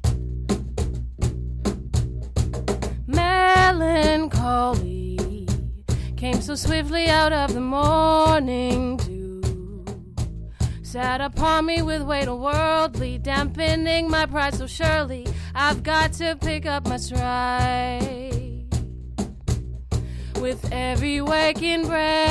Melancholy came so swiftly out of the morning dew, sat upon me with weight of worldly, dampening my pride so surely. I've got to pick up my stride. With every waking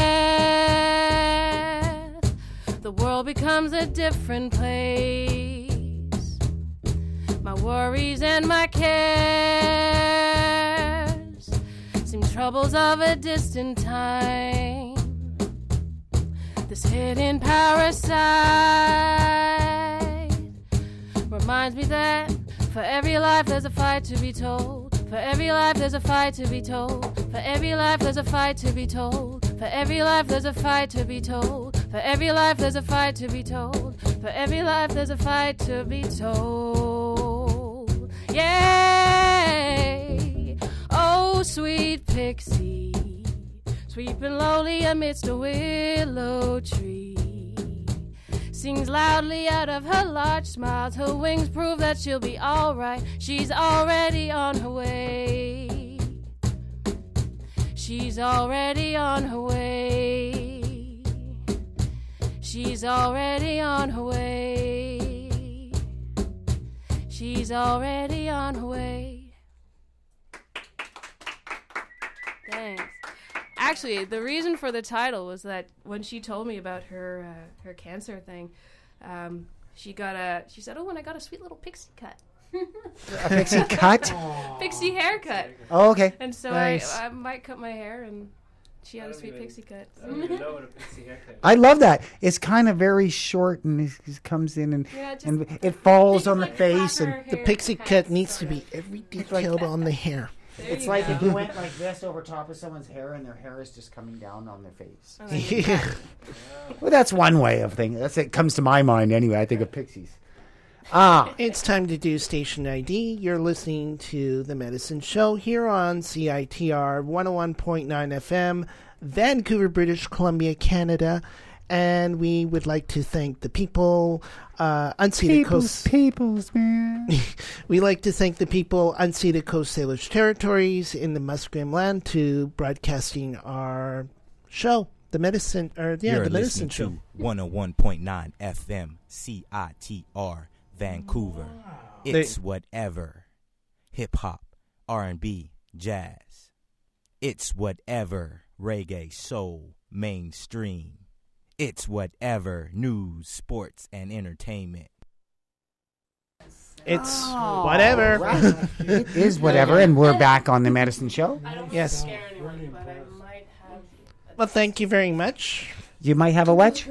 breath, the world becomes a different place. My worries and my cares seem troubles of a distant time. This hidden parasite reminds me that for every life there's a fight to be told. For every life there's a fight to be told. For every life there's a fight to be told. For every life there's a fight to be told. For every life there's a fight to be told. For every life there's a fight to be told. Yay! Oh, sweet pixie, sweep and lowly amidst a willow tree, sings loudly out of her large smiles. Her wings prove that she'll be alright. She's already on her way. She's already on her way. She's already on her way. She's already on her way. Thanks. Actually, the reason for the title was that when she told me about her her cancer thing, she said, "Oh, and I got a sweet little pixie cut." A pixie cut? Pixie haircut. Oh, okay. And so Nice. I might cut my hair, and she had a sweet pixie cut. I don't even know what a pixie haircut is. I love that. It's kind of very short, and it comes in and it falls on the face, and The pixie cut needs to be every detailed on the hair. it's like if you went like this over top of someone's hair, and their hair is just coming down on their face. Well, that's one way of thinking. That's it comes to my mind anyway. I think of pixies. It's time to do station ID. You're listening to The Medicine Show here on CITR 101.9 FM, Vancouver, British Columbia, Canada. And we would like to thank the people, unceded coast... Peoples, man. We like to thank the people, unceded Coast Salish territories in the Musqueam land, to broadcasting our show, The Medicine... You're The Medicine listening Show. to 101.9 FM CITR Vancouver. It's whatever. Hip hop, R&B, jazz. It's whatever. Reggae, soul, mainstream. It's whatever. News, sports, and entertainment. It's whatever. Right. It is whatever, and we're back on The Medicine Show. Yes. Well, thank you very much. You might have a what?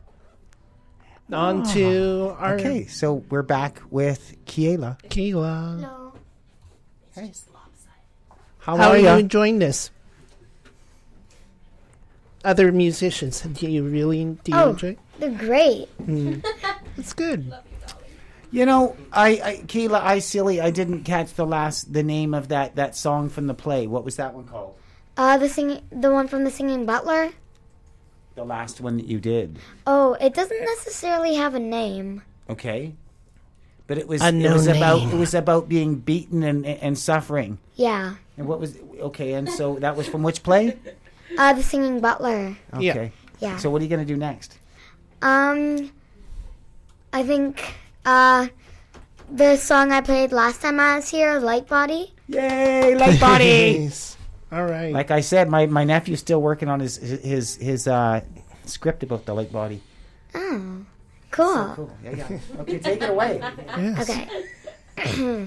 On to our... Okay, so we're back with Kiela. Kiela. No. Hey. How are you enjoying this? Other musicians, do you enjoy? They're great. It's good. You know, Keila, I didn't catch the name of that song from the play. What was that one called? The one from the Singing Butler. The last one that you did. Oh, it doesn't necessarily have a name. Okay, but it was about being beaten and suffering. Yeah. And what was and so that was from which play? The Singing Butler. Okay. Yeah. So what are you gonna do next? I think the song I played last time I was here, Light Body. Yay, Light Body! Nice. All right. Like I said, my nephew's still working on his script about the Light Body. Oh, cool. So cool. Yeah. Okay, take it away. Yes. Okay.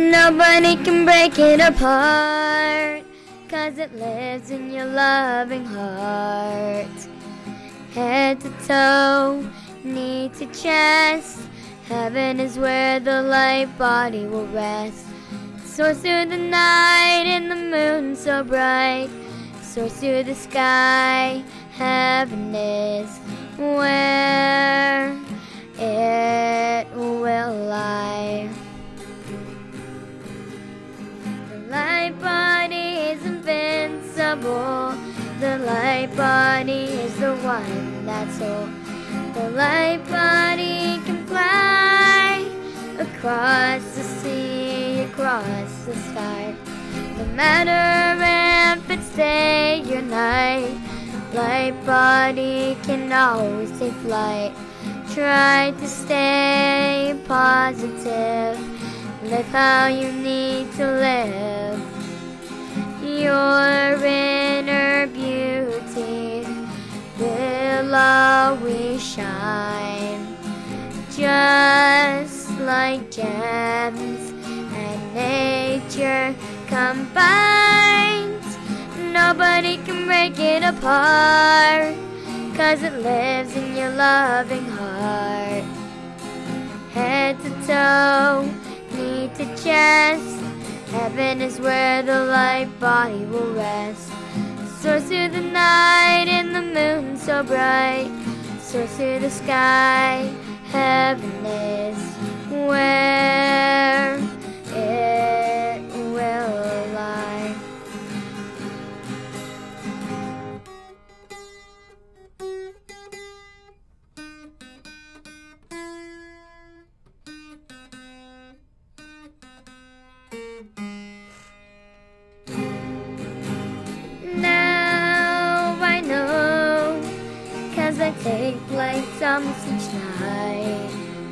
Nobody can break it apart, 'cause it lives in your loving heart. Head to toe, knee to chest, heaven is where the light body will rest. Soars through the night in the moon so bright, soars through the sky, heaven is where it will lie. The light body is invincible, the light body is the one that's all. The light body can fly across the sea, across the sky. No matter if it's day or night, light body can always take flight. Try to stay positive, live how you need to live. Your inner beauty will always shine, just like gems and nature combined. Nobody can break it apart, 'cause it lives in your loving heart. Head to toe, knee to chest, heaven is where the light body will rest. Soars through the night in the moon so bright, soars through the sky, heaven is where it will lie. Now I know, 'cause I take flights almost each night.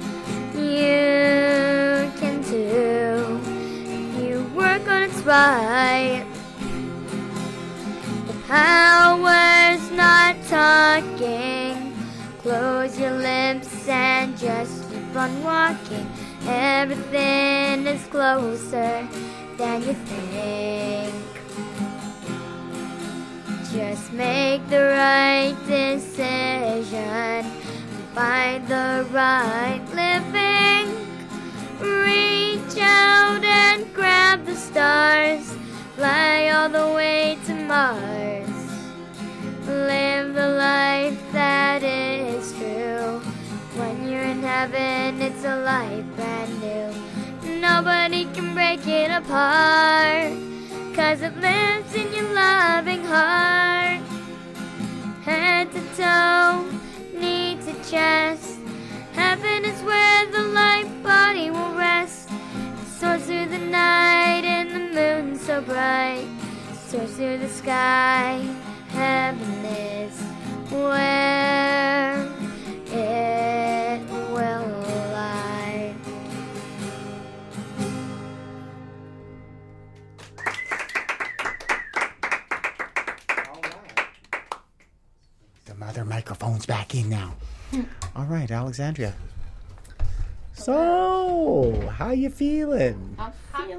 You can too, if you work on its right. The power's not talking, close your lips and just keep on walking. Everything is closer than you think. Just make the right decision, find the right living. Reach out and grab the stars, fly all the way to Mars. Live the life that is true. When you're in heaven, it's a life brand new. Nobody can break it apart, 'cause it lives in your loving heart. Head to toe, knee to chest, heaven is where the light body will rest. Soars through the night in the moon so bright, soars through the sky, heaven is where it will lie. The mother microphone's back in now. All right, Alexandria. So, how you feeling? I'm feeling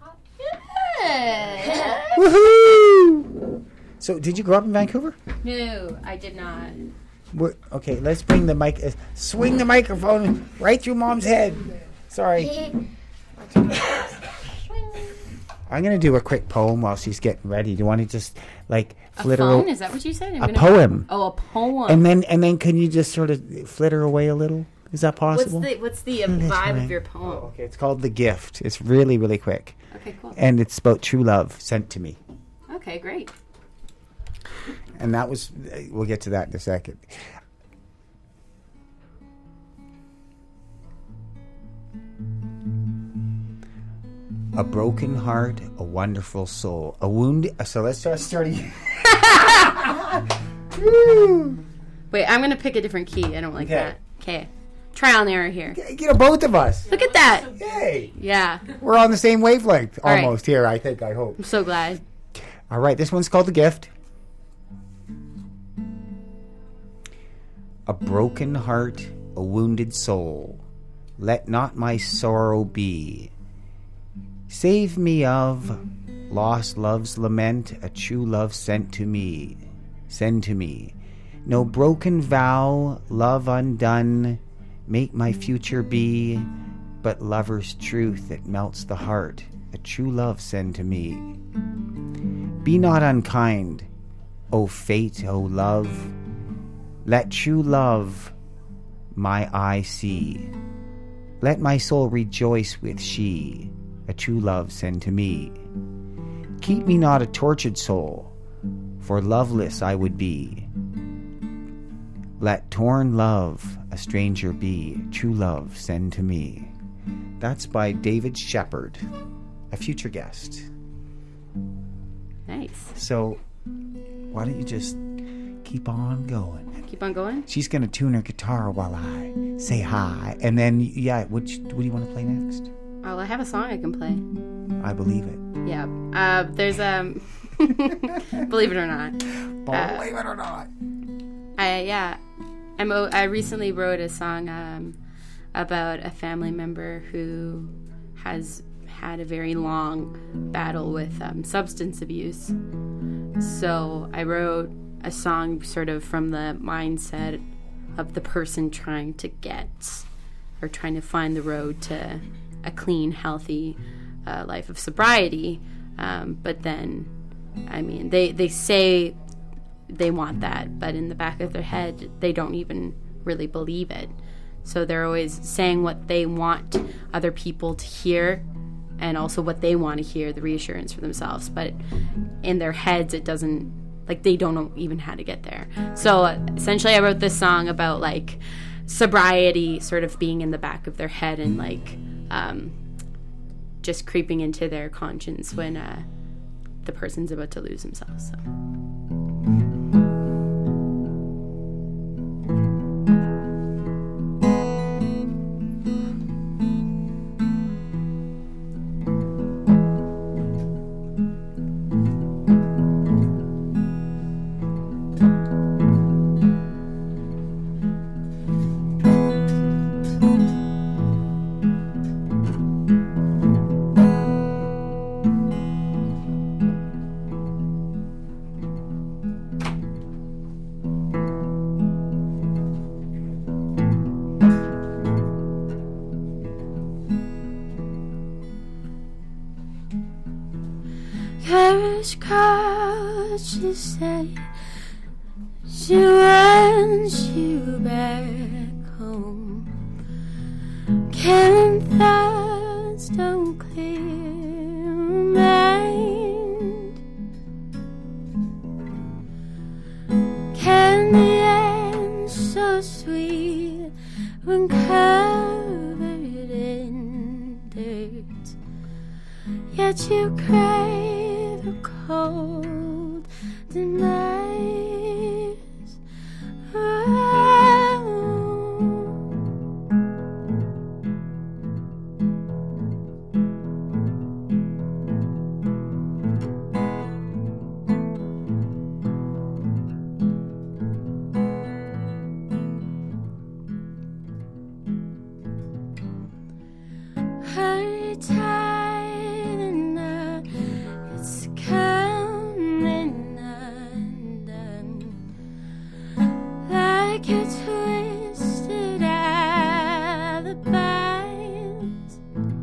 good. Woohoo! So, did you grow up in Vancouver? No, I did not. Okay, let's bring the mic. Swing the microphone right through Mom's head. Sorry. I'm going to do a quick poem while she's getting ready. Do you want to just, like, flitter A phone? Is that what you said? A poem. Oh, a poem. And then can you just sort of flitter away a little? Is that possible? What's the vibe of your poem? Oh, okay, it's called The Gift. It's really, really quick. Okay, cool. And it's about true love sent to me. Okay, great. And that was, we'll get to that in a second. A broken heart, a wonderful soul. A wound. So let's start starting. Wait, I'm going to pick a different key. I don't like that. Okay. Trial and error here. You know, both of us. Look at that. Hey. Yeah. We're on the same wavelength All almost here, I think, I hope. I'm so glad. All right, this one's called The Gift. A broken heart, a wounded soul. Let not my sorrow be. Save me of lost love's lament, a true love sent to me. Send to me. No broken vow, love undone, make my future be, but lover's truth that melts the heart, a true love send to me. Be not unkind, O fate, O love, let true love my eye see. Let my soul rejoice with she, a true love send to me. Keep me not a tortured soul, for loveless I would be. Let torn love a stranger be, true love send to me. That's by David Shepard, a future guest. Nice. So, why don't you just keep on going? Keep on going? She's going to tune her guitar while I say hi. And then, yeah, what do you want to play next? Well, I have a song I can play. I believe it. Yeah. There's, believe it or not. Believe it or not. I recently wrote a song about a family member who has had a very long battle with substance abuse. So I wrote a song sort of from the mindset of the person trying to find the road to a clean, healthy life of sobriety. But then, I mean, they say they want that, but in the back of their head, they don't even really believe it. So they're always saying what they want other people to hear and also what they want to hear, the reassurance for themselves. But in their heads, it doesn't, like, they don't know even how to get there. So essentially, I wrote this song about, like, sobriety sort of being in the back of their head and, like, just creeping into their conscience when the person's about to lose themselves. So. Carriage car, she said, she wants you back home. Can thoughts don't clear mind? Can the end so sweet when covered in dirt? Yet you crave a cold demise. Hurry tight enough, it's coming undone. Like your twisted alibis,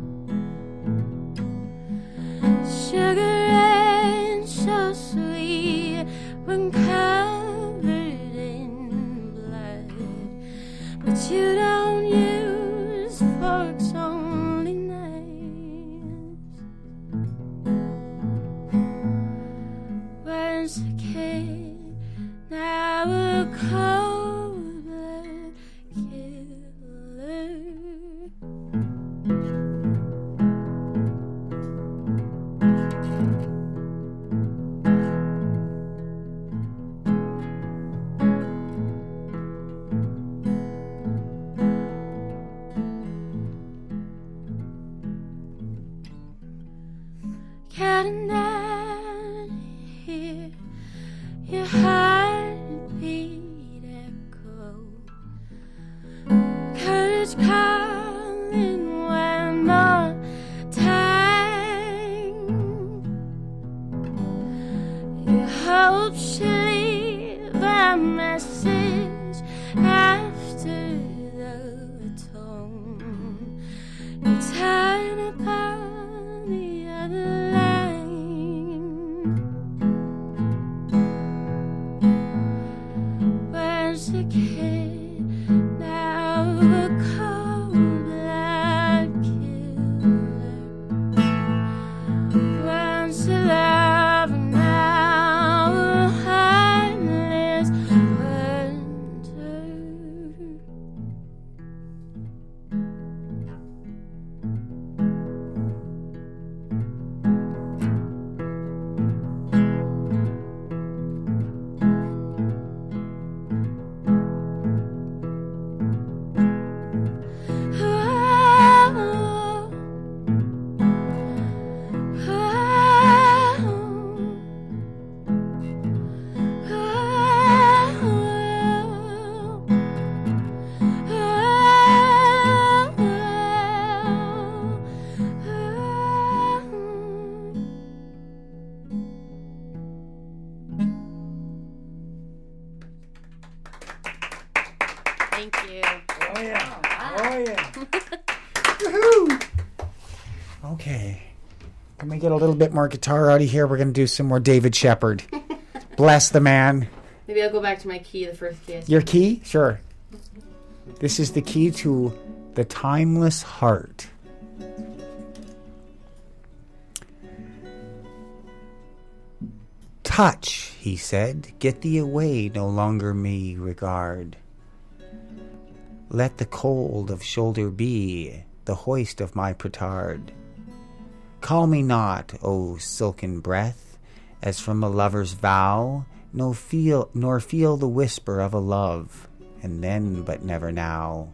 sugar and so sweet when covered in blood, but you don't use forks only knives. Once a kid, now a cold-blood killer. Counting down here, your heartbeat echo. Courage calling one more time. Won't you leave a message after the tone? You tied upon the other line. Where's the kid now? A cold-blood killer. Where's the love now? A heartless wonder. Thank you. Oh yeah. Oh yeah. Woohoo! Okay. Can we get a little bit more guitar out of here? We're going to do some more David Shepard. Bless the man. Maybe I'll go back to my key, the first key. Your key? Sure. This is the key to the timeless heart. Touch, he said, get thee away, no longer me regard. Let the cold of shoulder be the hoist of my petard. Call me not, O silken breath, as from a lover's vow, nor feel the whisper of a love, and then but never now.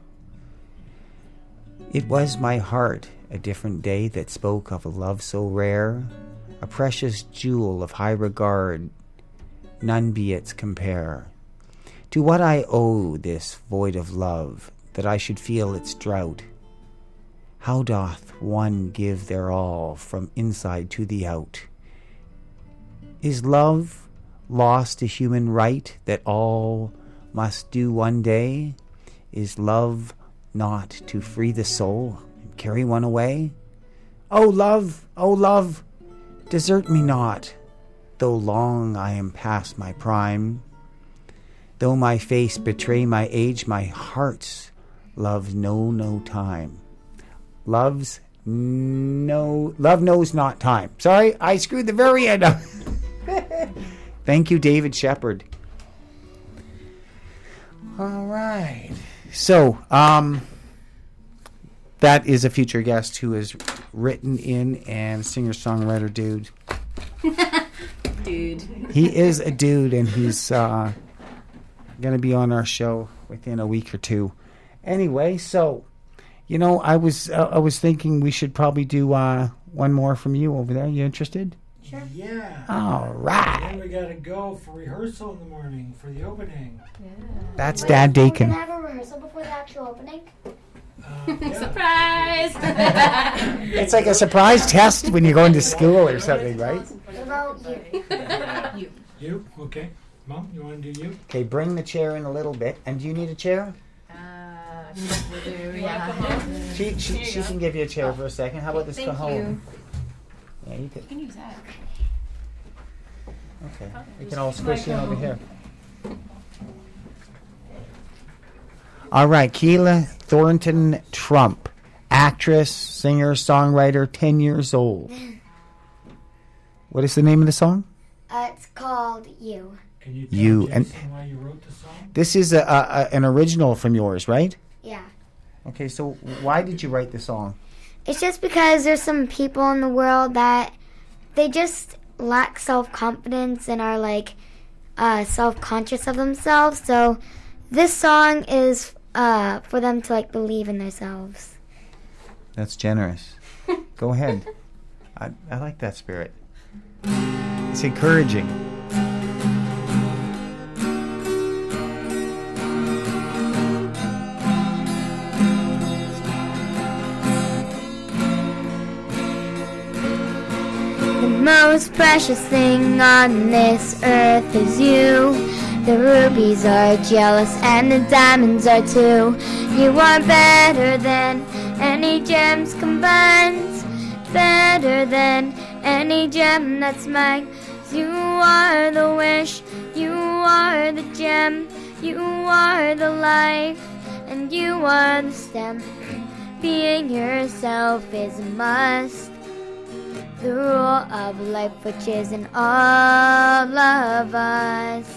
It was my heart a different day that spoke of a love so rare, a precious jewel of high regard, none be its compare. To what I owe this void of love, that I should feel its drought? How doth one give their all from inside to the out? Is love lost a human right that all must do one day? Is love not to free the soul and carry one away? O love, desert me not, though long I am past my prime. Though my face betray my age, my heart's love know no time. Love knows not time. Sorry, I screwed the very end up. Thank you, David Shepard. All right. So, that is a future guest who is written in and singer-songwriter dude. Dude. He is a dude, and he's going to be on our show within a week or two. Anyway, so, you know, I was thinking we should probably do one more from you over there. You interested? Sure. Yeah. All right. Then we got to go for rehearsal in the morning for the opening. Yeah. That's Dad Dakin. We're going to have a rehearsal before the actual opening. Surprise! It's like a surprise test when you're going to school or something, right? What about you? You? Okay. Mom, you want to do you? Okay, bring the chair in a little bit. And do you need a chair? Yeah. She can give you a chair for a second. How about this cajon? Yeah, you can use that. Okay. We can all squish in over here. All right, Keela Thornton Trump, actress, singer, songwriter, 10 years old. What is the name of the song? It's called You. Can you tell And Jason why you wrote the song? this is an original from yours, right? Yeah. Okay, so why did you write the song? It's just because there's some people in the world that they just lack self-confidence and are like self-conscious of themselves. So this song is for them to like believe in themselves. That's generous. Go ahead. I like that spirit. It's encouraging. The most precious thing on this earth is you. The rubies are jealous and the diamonds are too. You are better than any gems combined, better than any gem that's mine. You are the wish, you are the gem, you are the life, and you are the stem. Being yourself is a must, the rule of life which is in all of us.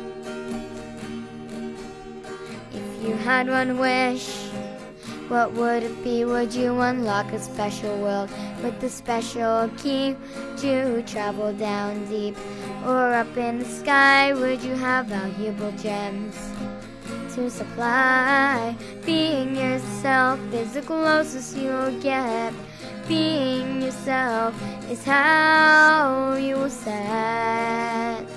If you had one wish, what would it be? Would you unlock a special world with a special key? Would you travel down deep or up in the sky? Would you have valuable gems to supply? Being yourself is the closest you'll get. Being yourself is how you will set.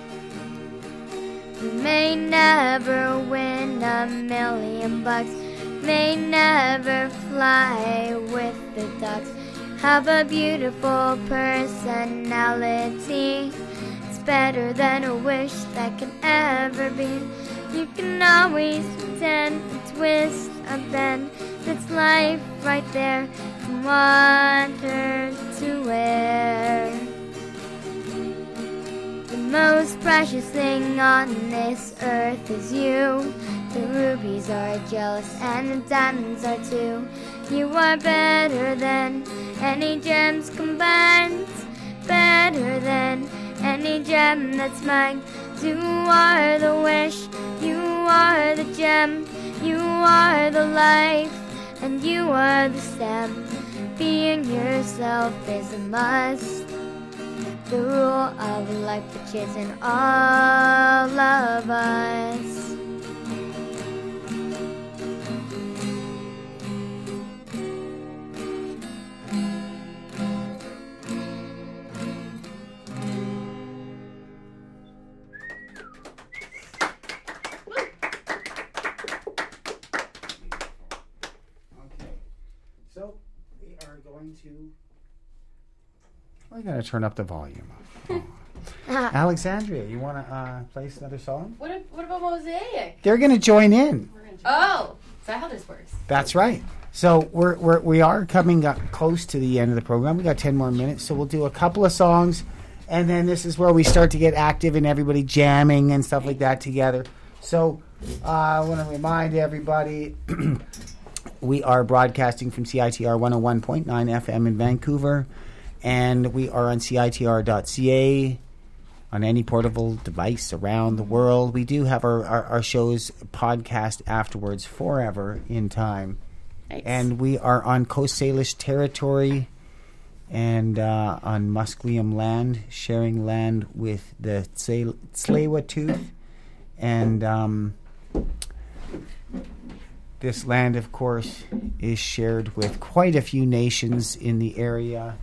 You may never win $1,000,000, may never fly with the ducks. Have a beautiful personality. It's better than a wish that can ever be. You can always pretend to twist a bend. That's life right there, from water to air. The most precious thing on this earth is you. The rubies are jealous and the diamonds are too. You are better than any gems combined, better than any gem that's mine. You are the wish, you are the gem, you are the life, and you are the stem. Being yourself is a must, the rule of life which is in all of us. I gotta turn up the volume. Alexandria, you want to play another song? What about Mosaic? They're gonna join in. Oh, is that how this works? That's right. So we are coming up close to the end of the program. We got 10 more minutes, so we'll do a couple of songs, and then this is where we start to get active and everybody jamming and stuff like that together. So I want to remind everybody. We are broadcasting from CITR 101.9 FM in Vancouver, and we are on CITR.ca on any portable device around the world. We do have our shows podcast afterwards forever in time. Nice. And we are on Coast Salish territory and on Musqueam land, sharing land with the Tsleil-Waututh. And this land, of course, is shared with quite a few nations in the area.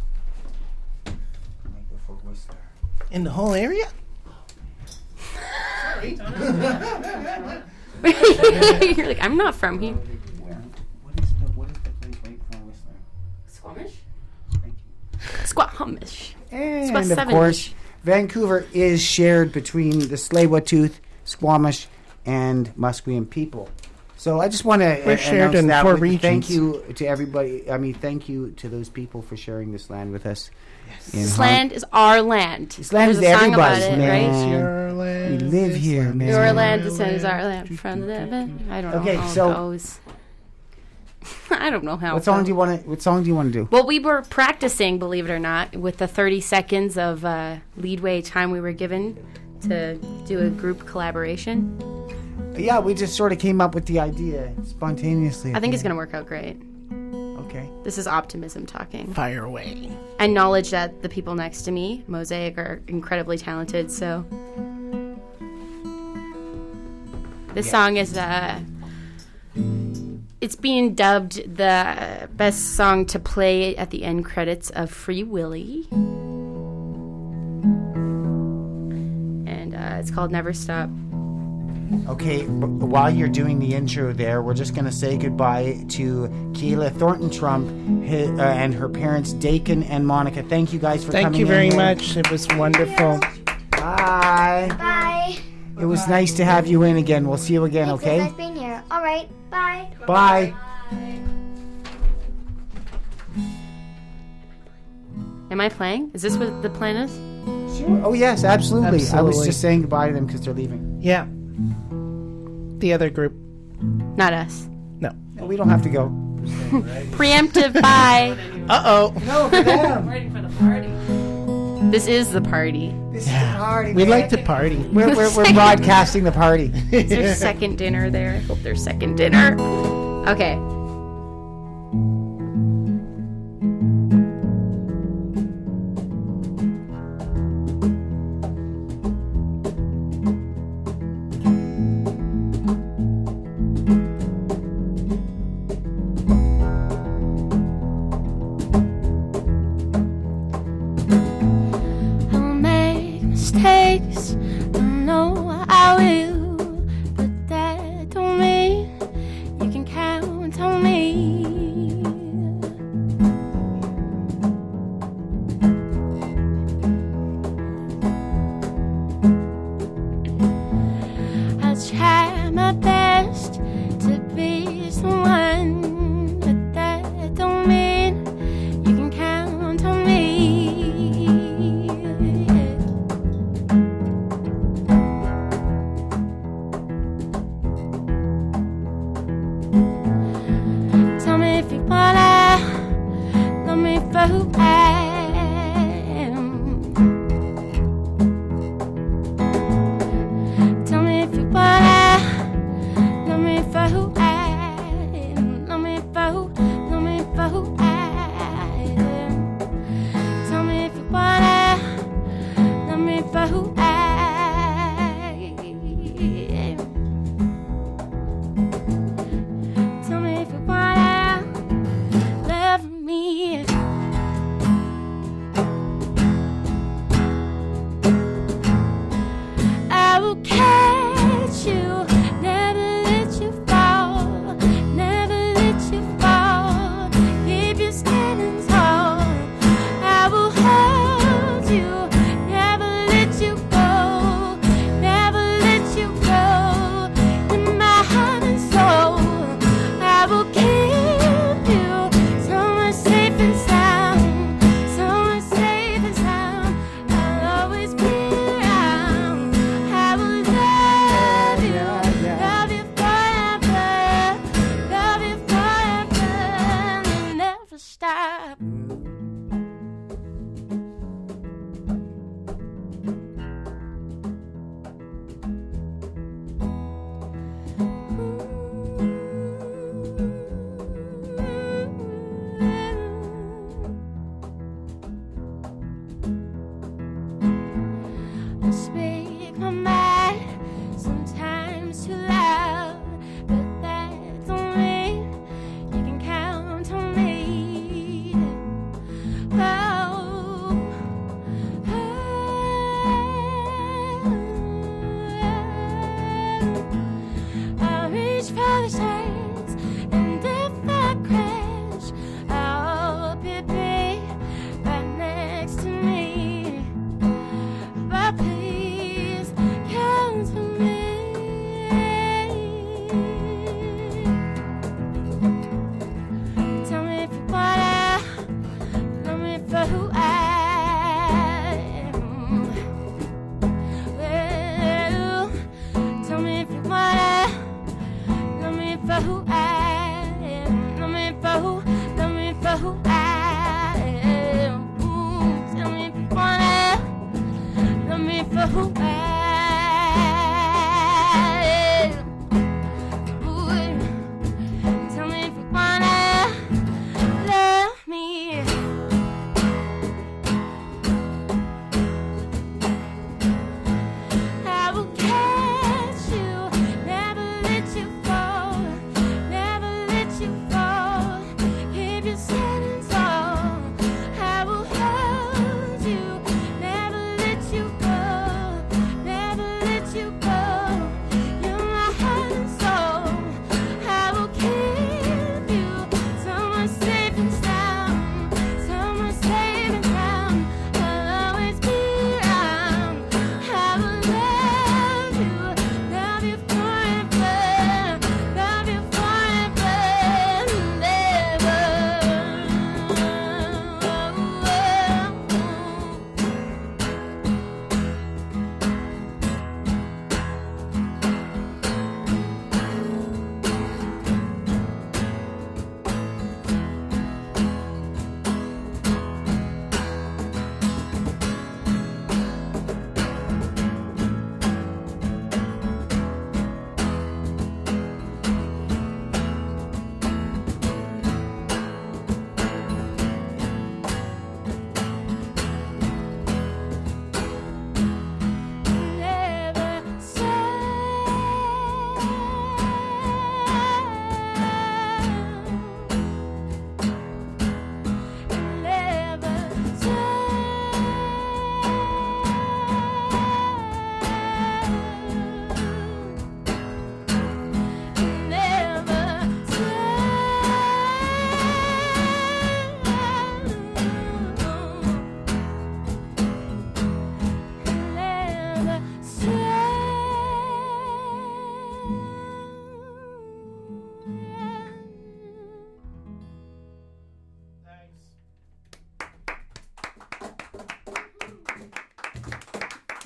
In the whole area? Sorry. You're like, I'm not from here. What is the place right from Whistler? Squamish? Thank you. Squamish. And of course, Vancouver is shared between the Tsleil-Waututh, Squamish, and Musqueam people. So I just want to shared in 4 regions. Thank you to everybody. I mean, thank you to those people for sharing this land with us. Yes. This land is our land. This land is everybody's, man. Right? It's your land. We live here, man. Your land, this land is our land. From the I don't know how it goes. I don't know how. What song do you want to do? Well, we were practicing, believe it or not, with the 30 seconds of leadway time we were given to do a group collaboration. Yeah, we just sort of came up with the idea spontaneously. I think it's going to work out great. Okay. This is optimism talking. Fire away. And knowledge that the people next to me, Mosaic, are incredibly talented, so... This song is, it's being dubbed the best song to play at the end credits of Free Willy. And it's called Never Stop. Okay, while you're doing the intro there, we're just going to say goodbye to Keela Thornton Trump and her parents, Dakin and Monica. Thank you guys for coming in. Thank you very much. It was wonderful. Bye. Bye. It was nice to have you in again. We'll see you again, okay? Nice being here. All right. Bye. Bye. Am I playing? Is this what the plan is? Sure. Oh, yes, absolutely. I was Absolutely. just saying goodbye to them because they're leaving. Yeah. The other group. Not us. No. We don't have to go. Preemptive bye. Uh-oh. No, for them. Waiting for the party. This is the party. This is the party. We like to party. We're broadcasting the party. Is there second dinner there? I hope there's second dinner. Okay. I'll make mistakes, I know I will, but that don't mean you can count on me. I try my best to be someone, but that don't mean you can count on me. Tell me if you wanna love me for who I am. Tell me if you wanna love me for who I am. Love me for who I am. Tell me if you wanna love me for who I am. Tell me if you wanna love me. I will catch you, never let you fall, never let you fall. Keep you standing tall. I will hold you, never let you go, never let you go. In my heart and soul, I will keep you somewhere safe and sound, somewhere safe and sound. I'll always be around. I will love you forever, and never stop. I speak my mind, sometimes too loud, but that don't mean you can count on me. Oh, I reach for the shades, and if I crash, I hope you'll be right next to me. But please,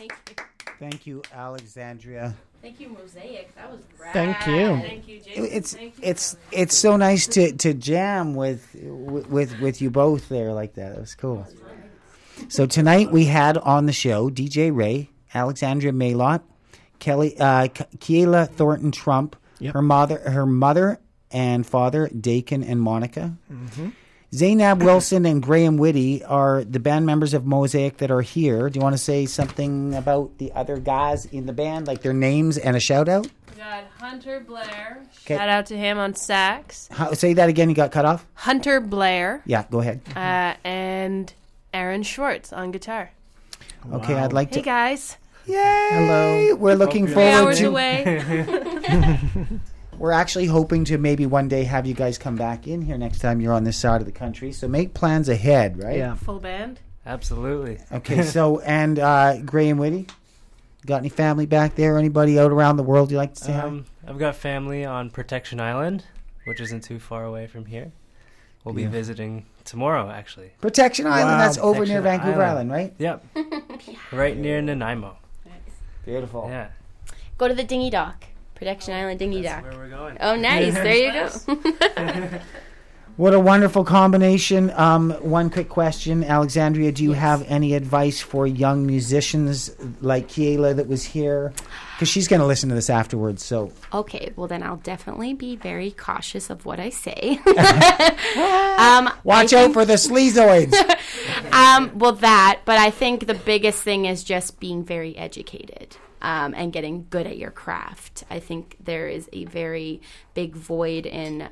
Thank you, Alexandria. Thank you, Mosaic. That was rad. Thank you. Thank you, Jason. It's so nice to jam with you both there like that. It was cool. So tonight we had on the show DJ Ray, Alexandria Maylott, Kiela Thornton Trump, her mother and father, Dakin and Monica. Mm-hmm. Zainab Wilson and Graham Whitty are the band members of Mosaic that are here. Do you want to say something about the other guys in the band, like their names and a shout out? We got Hunter Blair. Okay. Shout out to him on sax. Say that again. You got cut off. Hunter Blair. Yeah, go ahead. And Aaron Schwartz on guitar. Okay, I'd like to. Hey guys. Yay! Hello. We're looking 3 forward hours to. away. We're actually hoping to maybe one day have you guys come back in here next time you're on this side of the country. So make plans ahead, right? Yeah. Full band. Absolutely. Okay, so, and Graham Whitty, got any family back there? Anybody out around the world you like to say hi? I've got family on Protection Island, which isn't too far away from here. We'll be visiting tomorrow, actually. Protection Island, that's over Protection near Vancouver Island, right? Yep. Right near Nanaimo. Beautiful. Yeah. Go to the dinghy dock. Protection Island dinghy dock. That's where we're going. Oh, nice. There you go. What a wonderful combination. One quick question. Alexandria, do you have any advice for young musicians like Kiela that was here? Because she's going to listen to this afterwards. So Okay, well then I'll definitely be very cautious of what I say. Watch out for the sleazoids. But I think the biggest thing is just being very educated. And getting good at your craft. I think there is a very big void in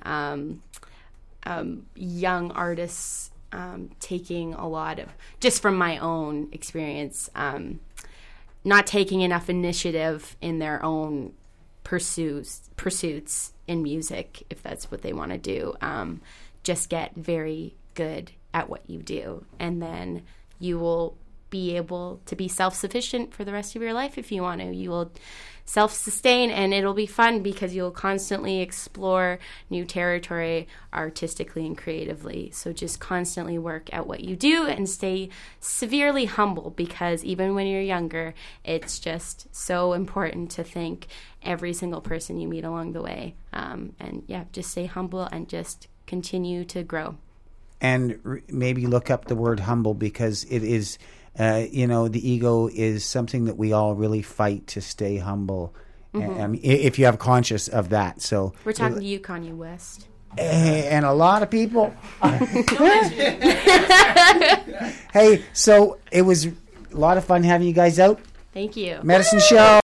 young artists taking a lot of, just from my own experience, not taking enough initiative in their own pursuits in music, if that's what they want to do. Just get very good at what you do, and then you will be able to be self-sufficient for the rest of your life if you want to. You will self-sustain, and it'll be fun because you'll constantly explore new territory artistically and creatively. So just constantly work at what you do and stay severely humble, because even when you're younger, it's just so important to thank every single person you meet along the way. Just stay humble and just continue to grow. And maybe look up the word humble, because it is... the ego is something that we all really fight to stay humble. Mm-hmm. I mean, if you have conscious of that. So we're talking to you, Kanye West. And a lot of people. Hey, so it was a lot of fun having you guys out. Thank you. Medicine Show.